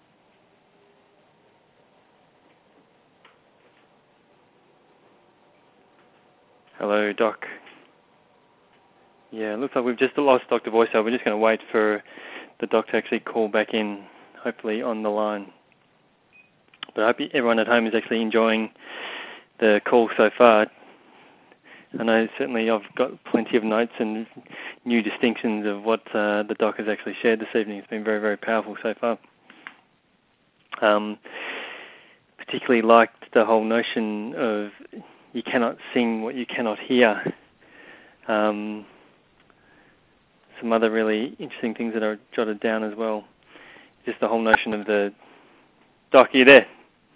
Hello, Doc. Yeah, it looks like we've just lost Doctor Voiceover. We're just going to wait for the Doc to actually call back in, hopefully on the line. But I hope everyone at home is actually enjoying the call so far. I know certainly I've got plenty of notes and new distinctions of what uh, the Doc has actually shared this evening. It's been very, very powerful so far. Um, particularly liked the whole notion of you cannot sing what you cannot hear. Um, some other really interesting things that are jotted down as well. Just the whole notion of the... Doc, are you there?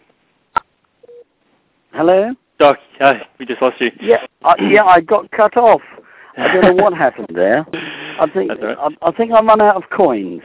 Hello? Doc, oh, we just lost you. Yeah, I, yeah, I got cut off. I don't know what happened there. I think right. I, I think I run out of coins.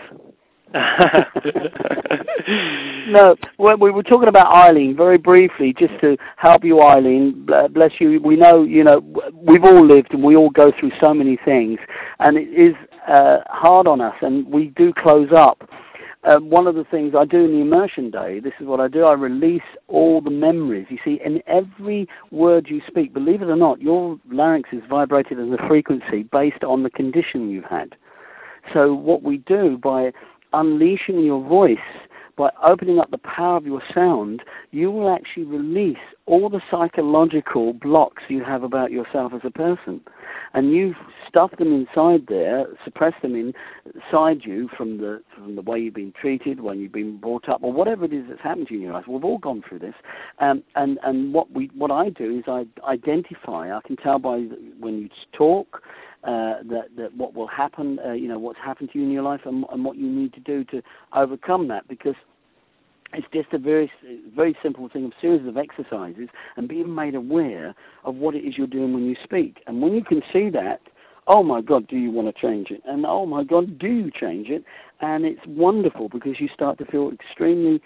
No, well, we were talking about Eileen very briefly, just to help you, Eileen. Bless you. We know, you know, we've all lived and we all go through so many things, and it is uh, hard on us, and we do close up. Uh, one of the things I do in the immersion day, this is what I do, I release all the memories. You see, in every word you speak, believe it or not, your larynx is vibrated as a frequency based on the condition you've had. So what we do by unleashing your voice, by opening up the power of your sound, you will actually release all the psychological blocks you have about yourself as a person. And you've stuffed them inside there, suppressed them inside you from the from the way you've been treated, when you've been brought up, or whatever it is that's happened to you in your life. We've all gone through this. Um, and and what we what I do is I identify, I can tell by when you talk, Uh, that, that what will happen, uh, you know, what's happened to you in your life, and, and what you need to do to overcome that, because it's just a very, very simple thing, a series of exercises, and being made aware of what it is you're doing when you speak. And when you can see that, oh my God, do you want to change it? And oh my God, do you change it? And it's wonderful, because you start to feel extremely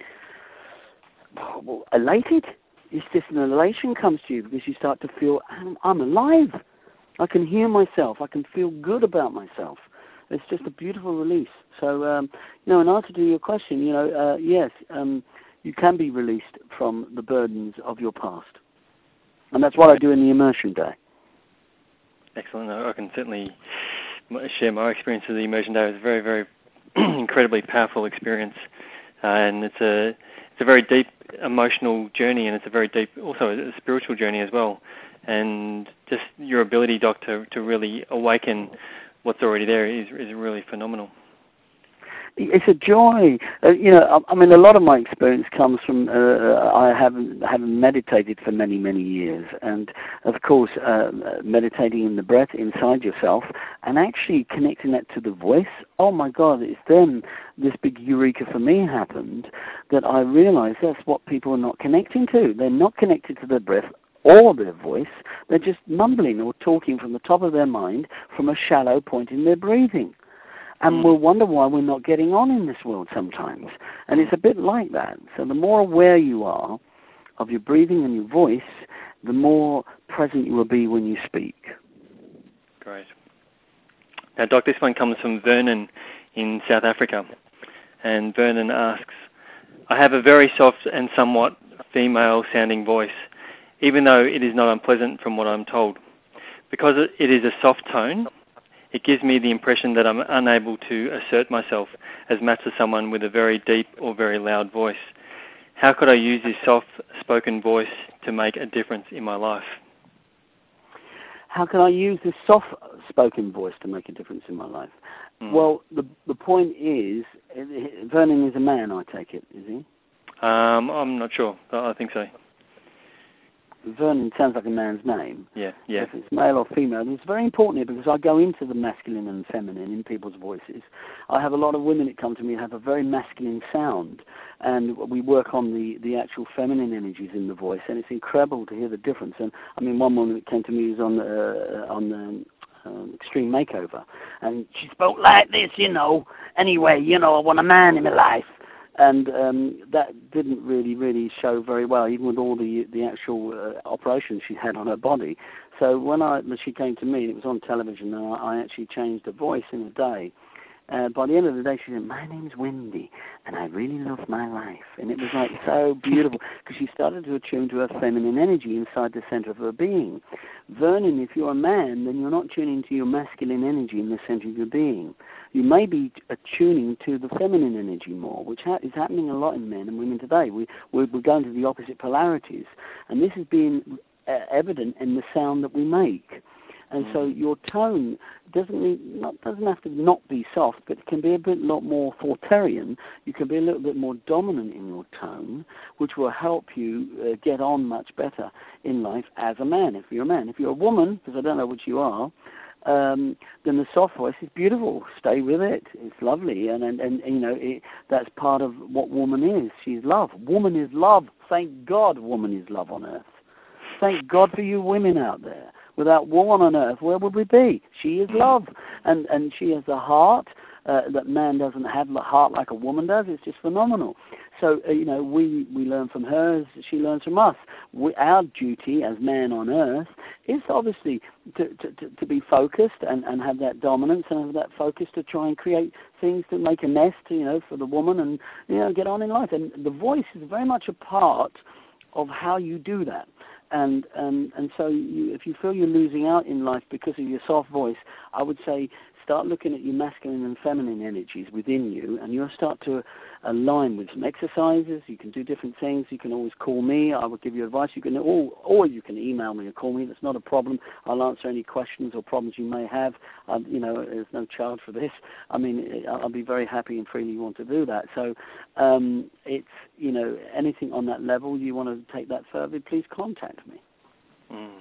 well, elated. It's just an elation comes to you, because you start to feel, I'm, I'm alive. I can hear myself. I can feel good about myself. It's just a beautiful release. So, um, you know, in answer to your question, you know, uh, yes, um, you can be released from the burdens of your past. And that's what I do in the immersion day. Excellent. I can certainly share my experience of the immersion day. It was a very, very incredibly powerful experience. Uh, and it's a, it's a very deep emotional journey, and it's a very deep, also a spiritual journey as well. And just your ability, Doc, to, to really awaken what's already there is is really phenomenal. It's a joy. Uh, you know, I, I mean, a lot of my experience comes from uh, I haven't haven't meditated for many many years, and of course, uh, meditating in the breath inside yourself and actually connecting that to the voice. Oh my God! It's then this big eureka for me happened that I realized that's what people are not connecting to. They're not connected to their breath or their voice. They're just mumbling or talking from the top of their mind from a shallow point in their breathing. And mm. we'll wonder why we're not getting on in this world sometimes. And it's a bit like that. So the more aware you are of your breathing and your voice, the more present you will be when you speak. Great. Now, Doc, this one comes from Vernon in South Africa. And Vernon asks, I have a very soft and somewhat female-sounding voice, even though it is not unpleasant from what I'm told. Because it is a soft tone, it gives me the impression that I'm unable to assert myself as much as someone with a very deep or very loud voice. How could I use this soft-spoken voice to make a difference in my life? How can I use this soft-spoken voice to make a difference in my life? Mm. Well, the the point is, Vernon is a man, I take it, is he? Um, I'm not sure. I think so. Vernon sounds like a man's name. Yeah, yeah. If it's male or female, it's very important here because I go into the masculine and feminine in people's voices. I have a lot of women that come to me and have a very masculine sound, and we work on the, the actual feminine energies in the voice, and it's incredible to hear the difference. And I mean, one woman that came to me was on the uh, on the um, Extreme Makeover, and she spoke like this, you know. Anyway, you know, I want a man in my life. And um, that didn't really, really show very well, even with all the the actual uh, operations she had on her body. So when I when she came to me, and it was on television, and I, I actually changed her voice in a day. Uh, by the end of the day, she said, my name's Wendy, and I really love my life. And it was like so beautiful, because she started to attune to her feminine energy inside the center of her being. Vernon, if you're a man, then you're not tuning to your masculine energy in the center of your being. You may be attuning to the feminine energy more, which ha- is happening a lot in men and women today. We, we're, we're going to the opposite polarities. And this is being uh, evident in the sound that we make. And so your tone doesn't need, not, doesn't have to not be soft, but it can be a bit lot more Forterian. You can be a little bit more dominant in your tone, which will help you uh, get on much better in life as a man, if you're a man. If you're a woman, because I don't know what you are, um, then the soft voice is beautiful. Stay with it. It's lovely. And, and, and you know, it, that's part of what woman is. She's love. Woman is love. Thank God woman is love on earth. Thank God for you women out there. Without woman on earth, where would we be? She is love, and and she has a heart uh, that man doesn't have, a heart like a woman does. It's just phenomenal. So uh, you know, we, we learn from her as she learns from us. We, our duty as man on earth is obviously to to, to, to be focused and, and have that dominance and have that focus to try and create things to make a nest, you know, for the woman and you know get on in life. And the voice is very much a part of how you do that. And and and so you, if you feel you're losing out in life because of your soft voice, I would say start looking at your masculine and feminine energies within you, and you'll start to align with some exercises. You can do different things. You can always call me. I will give you advice. You can, or, or you can email me or call me. That's not a problem. I'll answer any questions or problems you may have. Um, you know, there's no charge for this. I mean, I'll be very happy and freely want to do that. So um, it's, you know, anything on that level you want to take that further, please contact me. Mm.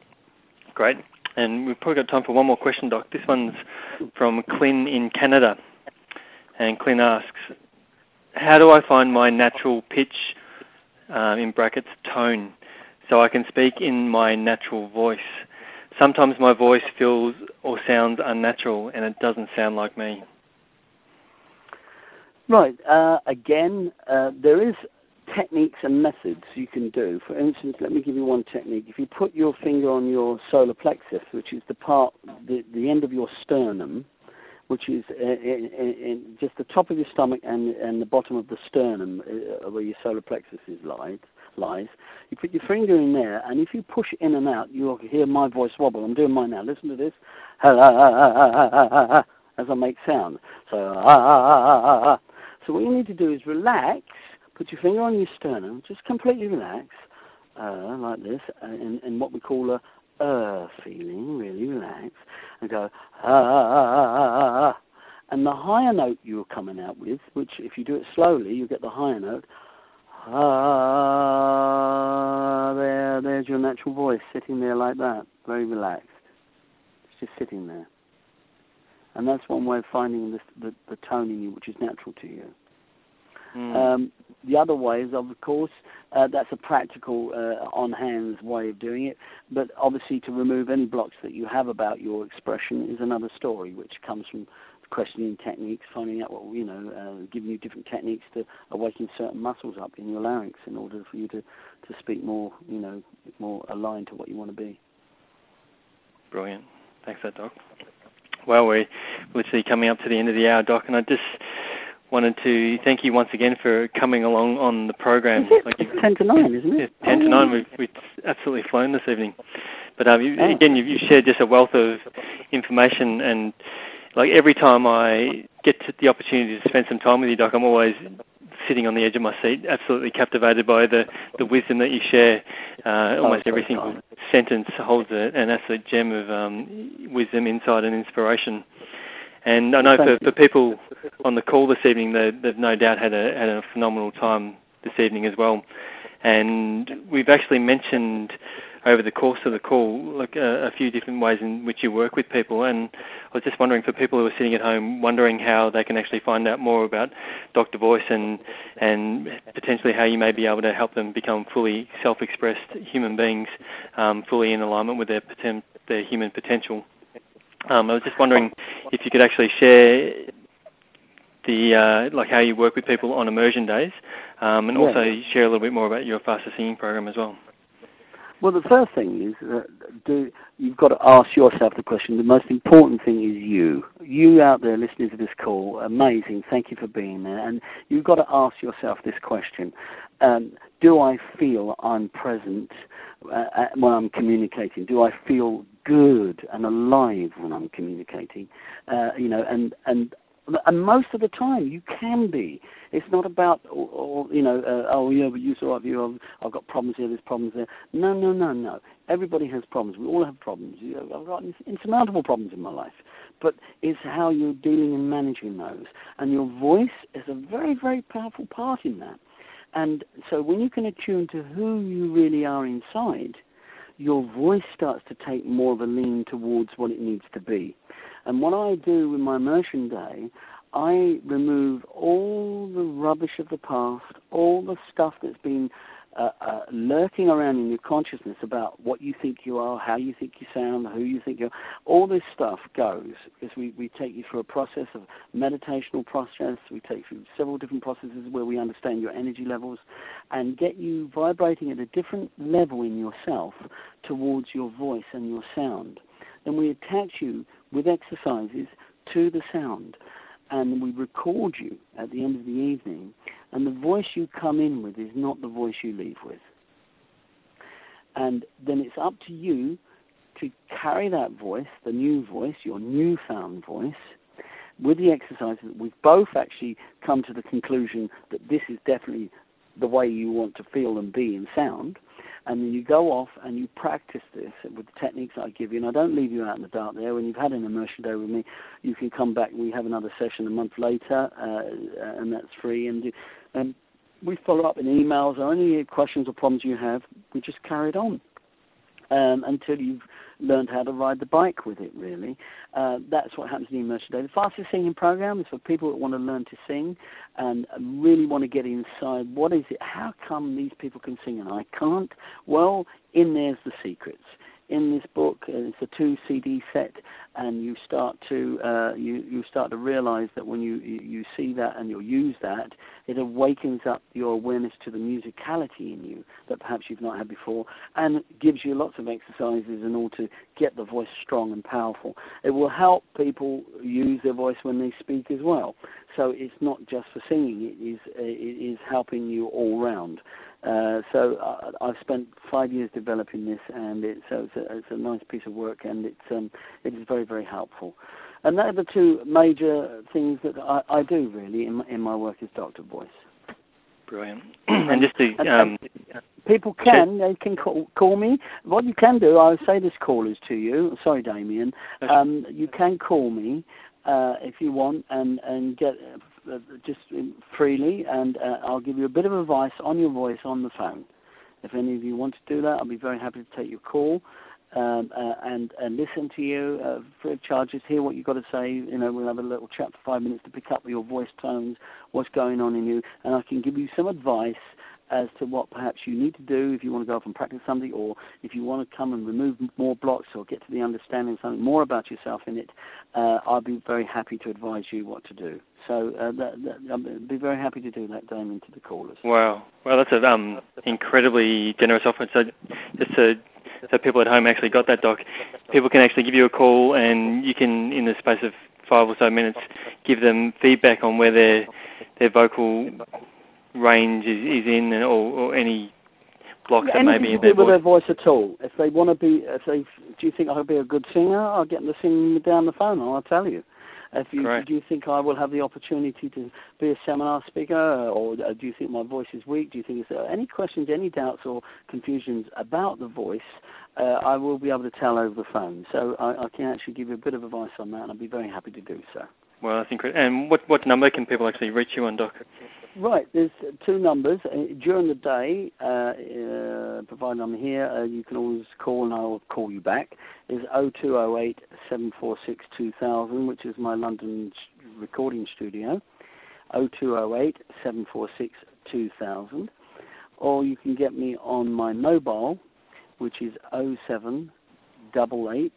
Great. And we've probably got time for one more question, Doc. This one's from Clint in Canada. And Clint asks, how do I find my natural pitch, um, in brackets, tone, so I can speak in my natural voice? Sometimes my voice feels or sounds unnatural and it doesn't sound like me. Right. Uh, again, uh, there is techniques and methods you can do. For instance, let me give you one technique. If you put your finger on your solar plexus, which is the part, the, the end of your sternum, which is in, in, in just the top of your stomach and, and the bottom of the sternum, uh, where your solar plexus is lies, lies. You put your finger in there, and if you push in and out, you'll hear my voice wobble. I'm doing mine now. Listen to this. As I make sound. So, so what you need to do is relax. Put your finger on your sternum, just completely relax, uh, like this, uh, in, in what we call a uh feeling, really relax, and go, ah. And the higher note you're coming out with, which if you do it slowly, you get the higher note, ah, there, there's your natural voice, sitting there like that, very relaxed. It's just sitting there. And that's one way of finding this, the, the tone in you, which is natural to you. Mm. Um, the other way is, of course, uh, that's a practical, uh, on-hands way of doing it. But obviously, to remove any blocks that you have about your expression is another story, which comes from questioning techniques, finding out what, you know, uh, giving you different techniques to awaken certain muscles up in your larynx in order for you to, to speak more, you know, more aligned to what you want to be. Brilliant. Thanks for that, Doc. Well, we're literally coming up to the end of the hour, Doc, and I just wanted to thank you once again for coming along on the program. Is it? Like It's ten to nine, isn't it? Yeah, ten oh, to nine. yeah. We've, we've absolutely flown this evening. But um, you, oh. again, you've, you've shared just a wealth of information, and like every time I get to the opportunity to spend some time with you, Doc, I'm always sitting on the edge of my seat, absolutely captivated by the, the wisdom that you share. Uh, almost oh, every single fine. sentence holds a, an absolute gem of um, wisdom, insight, and inspiration. And I know for, for people on the call this evening, they, they've no doubt had a, had a phenomenal time this evening as well. And we've actually mentioned over the course of the call like a, a few different ways in which you work with people. And I was just wondering, for people who are sitting at home wondering how they can actually find out more about Doctor Voice and and potentially how you may be able to help them become fully self-expressed human beings, um, fully in alignment with their poten- their human potential. Um, I was just wondering if you could actually share the uh, like how you work with people on immersion days, um, and yeah. also share a little bit more about your Faster Singing program as well. Well, the first thing is uh, do you've got to ask yourself the question. The most important thing is you. You out there listening to this call, amazing. Thank you for being there. And you've got to ask yourself this question: um, do I feel I'm present uh, when I'm communicating? Do I feel good and alive when I'm communicating? Uh, you know, and and. And most of the time, you can be. It's not about, or, or, you know, uh, oh, yeah, but you saw you. I've, I've got problems here, there's problems there. No, no, no, no. Everybody has problems. We all have problems. You know, I've got insurmountable problems in my life. But it's how you're dealing and managing those. And your voice is a very, very powerful part in that. And so when you can attune to who you really are inside, your voice starts to take more of a lean towards what it needs to be. And what I do with my immersion day, I remove all the rubbish of the past, all the stuff that's been uh, uh, lurking around in your consciousness about what you think you are, how you think you sound, who you think you are. All this stuff goes because we, we take you through a process of meditational process. We take you through several different processes where we understand your energy levels and get you vibrating at a different level in yourself towards your voice and your sound. Then we attach you with exercises to the sound, and we record you at the end of the evening, and the voice you come in with is not the voice you leave with. And then it's up to you to carry that voice, the new voice, your newfound voice, with the exercises. We've both actually come to the conclusion that this is definitely the way you want to feel and be and sound. And then you go off and you practice this with the techniques I give you. And I don't leave you out in the dark there. When you've had an immersion day with me, you can come back. We have another session a month later, uh, and that's free. And, and we follow up in emails or any questions or problems you have. We just carry it on um, until you've learned how to ride the bike with it, really. Uh, that's what happens in the immersion day. The Fastest Singing program is for people that want to learn to sing and really want to get inside. What is it? How come these people can sing and I can't? Well, in there's the secrets. In this book, uh, it's a two C D set, and you start to uh, you you start to realize that when you, you you see that and you use that, it awakens up your awareness to the musicality in you that perhaps you've not had before, and gives you lots of exercises in order to get the voice strong and powerful. It will help people use their voice when they speak as well. So it's not just for singing; it is it is helping you all round. Uh, so uh, I've spent five years developing this, and it's, so it's, a, it's a nice piece of work, and it's um, it is very, very helpful. And they're the two major things that I, I do really in my, in my work as Doctor Voice. Brilliant. And just to um, people can they can call, call me. What you can do, I'll say this callers to you. Sorry, Damien. Um, you can call me uh, if you want, and and get. Uh, just freely, and uh, I'll give you a bit of advice on your voice on the phone. If any of you want to do that, I'll be very happy to take your call um, uh, and, and listen to you uh, free of charge. Just hear what you've got to say. You know, we'll have a little chat for five minutes to pick up your voice tones, what's going on in you, and I can give you some advice as to what perhaps you need to do if you want to go off and practice something, or if you want to come and remove more blocks or get to the understanding of something more about yourself in it, uh, I'll be very happy to advise you what to do. So uh, that, that, I'll be very happy to do that, Damien, to the callers. Wow. Well, that's an um, incredibly generous offer. So just to, so people at home actually got that, Doc, people can actually give you a call and you can, in the space of five or so minutes, give them feedback on where their their vocal range is, is in, or, or any blocks yeah, that may be in their voice. Anything to do with their voice at all. If they want to be, if they, do you think I'll be a good singer? I'll get them to sing down the phone, I'll tell you. If you, do you think I will have the opportunity to be a seminar speaker, or do you think my voice is weak? Do you think is there any questions, any doubts or confusions about the voice? Uh, I will be able to tell over the phone. So I, I can actually give you a bit of advice on that, and I'll be very happy to do so. Well, that's incredible. And what what number can people actually reach you on, Doc? Right, there's two numbers. Uh, during the day, uh, uh, provided I'm here, uh, you can always call and I'll call you back. Is oh two oh eight, seven four six, two thousand, which is my London recording studio. oh two oh eight, seven four six, two thousand. Or you can get me on my mobile, which is oh seven eight eight,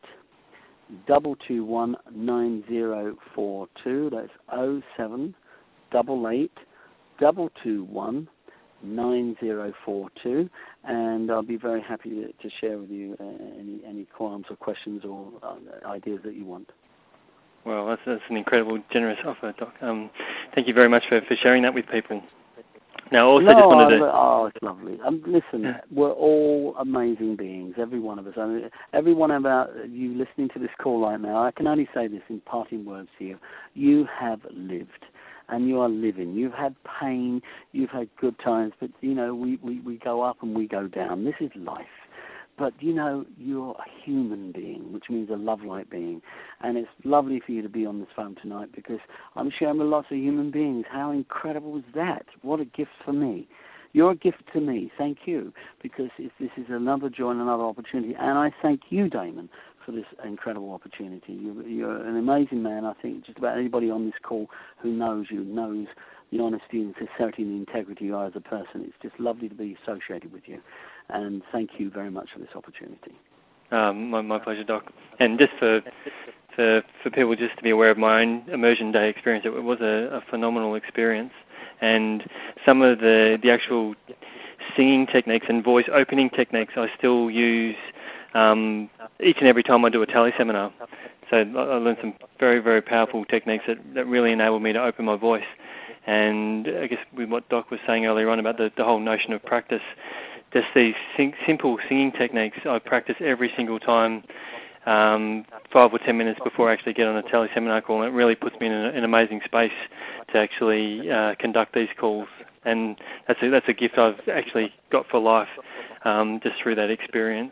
two two one, nine oh four two. That's oh seven eight eight, two two one, nine oh four two, and I'll be very happy to, to share with you uh, any any qualms or questions or uh, ideas that you want. Well, that's, that's an incredible, generous offer, Doc. Um, thank you very much for, for sharing that with people. Now, also no, just wanted to... Oh, it's lovely. Um, listen, we're all amazing beings, every one of us. I mean, every one about you listening to this call right now, I can only say this in parting words to you. You have lived, and you are living. You've had pain, you've had good times, but, you know, we, we, we go up and we go down. This is life. But, you know, you're a human being, which means a love-like being. And it's lovely for you to be on this phone tonight because I'm sharing with lots of human beings. How incredible is that? What a gift for me. You're a gift to me. Thank you, because this is another joy and another opportunity. And I thank you, Damon, for this incredible opportunity. You're, you're an amazing man. I think just about anybody on this call who knows you knows the honesty and sincerity and the integrity you are as a person. It's just lovely to be associated with you. And thank you very much for this opportunity. Um, my, my pleasure, Doc. And just for, for for people just to be aware of my own immersion day experience, it was a, a phenomenal experience. And some of the, the actual singing techniques and voice opening techniques I still use um, each and every time I do a tele seminar. So I learned some very, very powerful techniques that, that really enable me to open my voice. And I guess with what Doc was saying earlier on about the, the whole notion of practice, just these sing, simple singing techniques I practice every single time, um, five or ten minutes before I actually get on a tele-seminar call, and it really puts me in a, an amazing space to actually uh, conduct these calls. And that's a, that's a gift I've actually got for life um, just through that experience.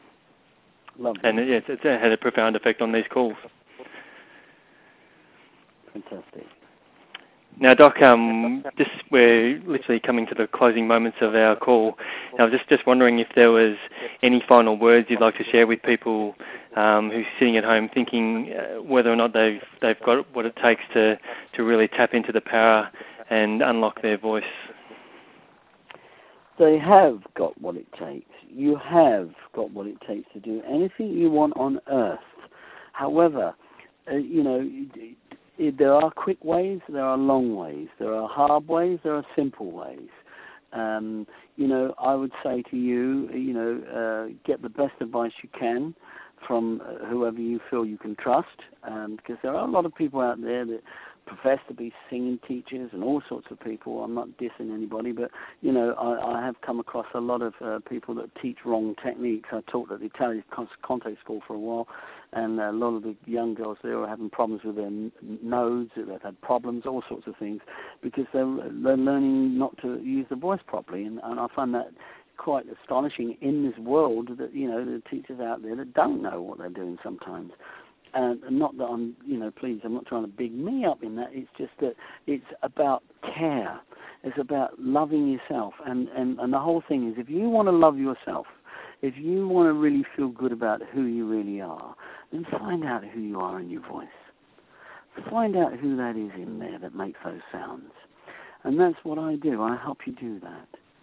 Lovely. And yeah, it's, it's had a profound effect on these calls. Fantastic. Now, Doc, um, just we're literally coming to the closing moments of our call. I was just, just wondering if there was any final words you'd like to share with people um, who's sitting at home thinking uh, whether or not they've they've got what it takes to, to really tap into the power and unlock their voice. They have got what it takes. You have got what it takes to do anything you want on earth. However, uh, you know, there are quick ways, there are long ways, there are hard ways, there are simple ways. Um, you know, I would say to you, you know, uh, get the best advice you can from uh, whoever you feel you can trust, um, because there are a lot of people out there that profess to be singing teachers and all sorts of people. I'm not dissing anybody, but, you know, I, I have come across a lot of uh, people that teach wrong techniques. I taught at the Italian Conte School for a while, and a lot of the young girls there were having problems with their n- nodes, they've had problems, all sorts of things, because they're, they're learning not to use the voice properly, and, and I find that quite astonishing in this world that, you know, there are teachers out there that don't know what they're doing sometimes. And not that I'm, you know, please, I'm not trying to big me up in that. It's just that it's about care. It's about loving yourself. And, and, and the whole thing is, if you want to love yourself, if you want to really feel good about who you really are, then find out who you are in your voice. Find out who that is in there that makes those sounds. And that's what I do. I help you do that.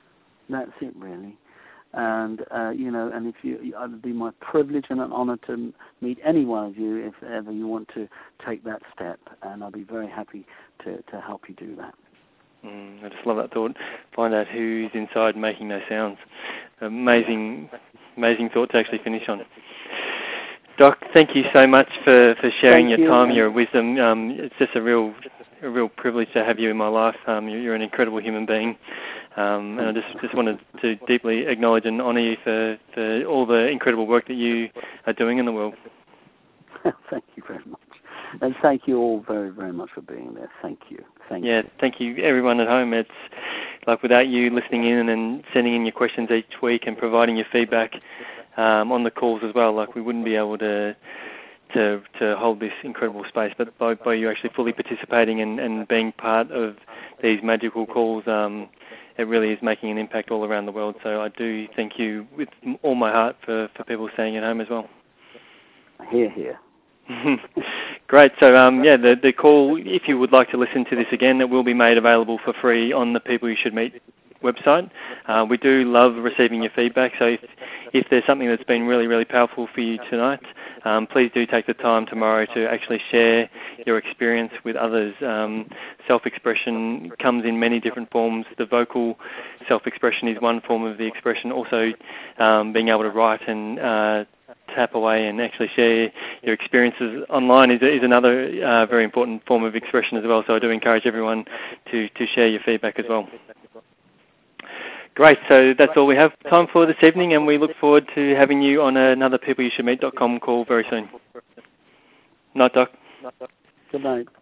That's it, really. And, uh, you know, and if you, it would be my privilege and an honour to meet any one of you if ever you want to take that step, and I'll be very happy to, to help you do that. Mm, I just love that thought. Find out who's inside making those sounds. Amazing, amazing thought to actually finish on. Doc, thank you so much for, for sharing thank your you, time, your wisdom. Um, it's just a real a real privilege to have you in my life. Um, you're, you're an incredible human being. Um, and I just, just wanted to deeply acknowledge and honour you for, for all the incredible work that you are doing in the world. Thank you very much. And thank you all very, very much for being there. Thank you. Thank yeah, you. thank you, everyone at home. It's like without you listening in and sending in your questions each week and providing your feedback um, on the calls as well, like we wouldn't be able to to to hold this incredible space. But by, by you actually fully participating and, and being part of these magical calls, um, it really is making an impact all around the world. So I do thank you with all my heart for, for people staying at home as well. Hear, hear. Great. So, um, yeah, the, the call, if you would like to listen to this again, it will be made available for free on the People You Should Meet website. Uh, we do love receiving your feedback, so if, if there's something that's been really, really powerful for you tonight, um, please do take the time tomorrow to actually share your experience with others. Um, self-expression comes in many different forms. The vocal self-expression is one form of the expression. Also, um, being able to write and uh, tap away and actually share your experiences online is, is another uh, very important form of expression as well. So I do encourage everyone to, to share your feedback as well. Great, so that's all we have time for this evening, and we look forward to having you on another people you should meet dot com call very soon. Night, Doc. Good night.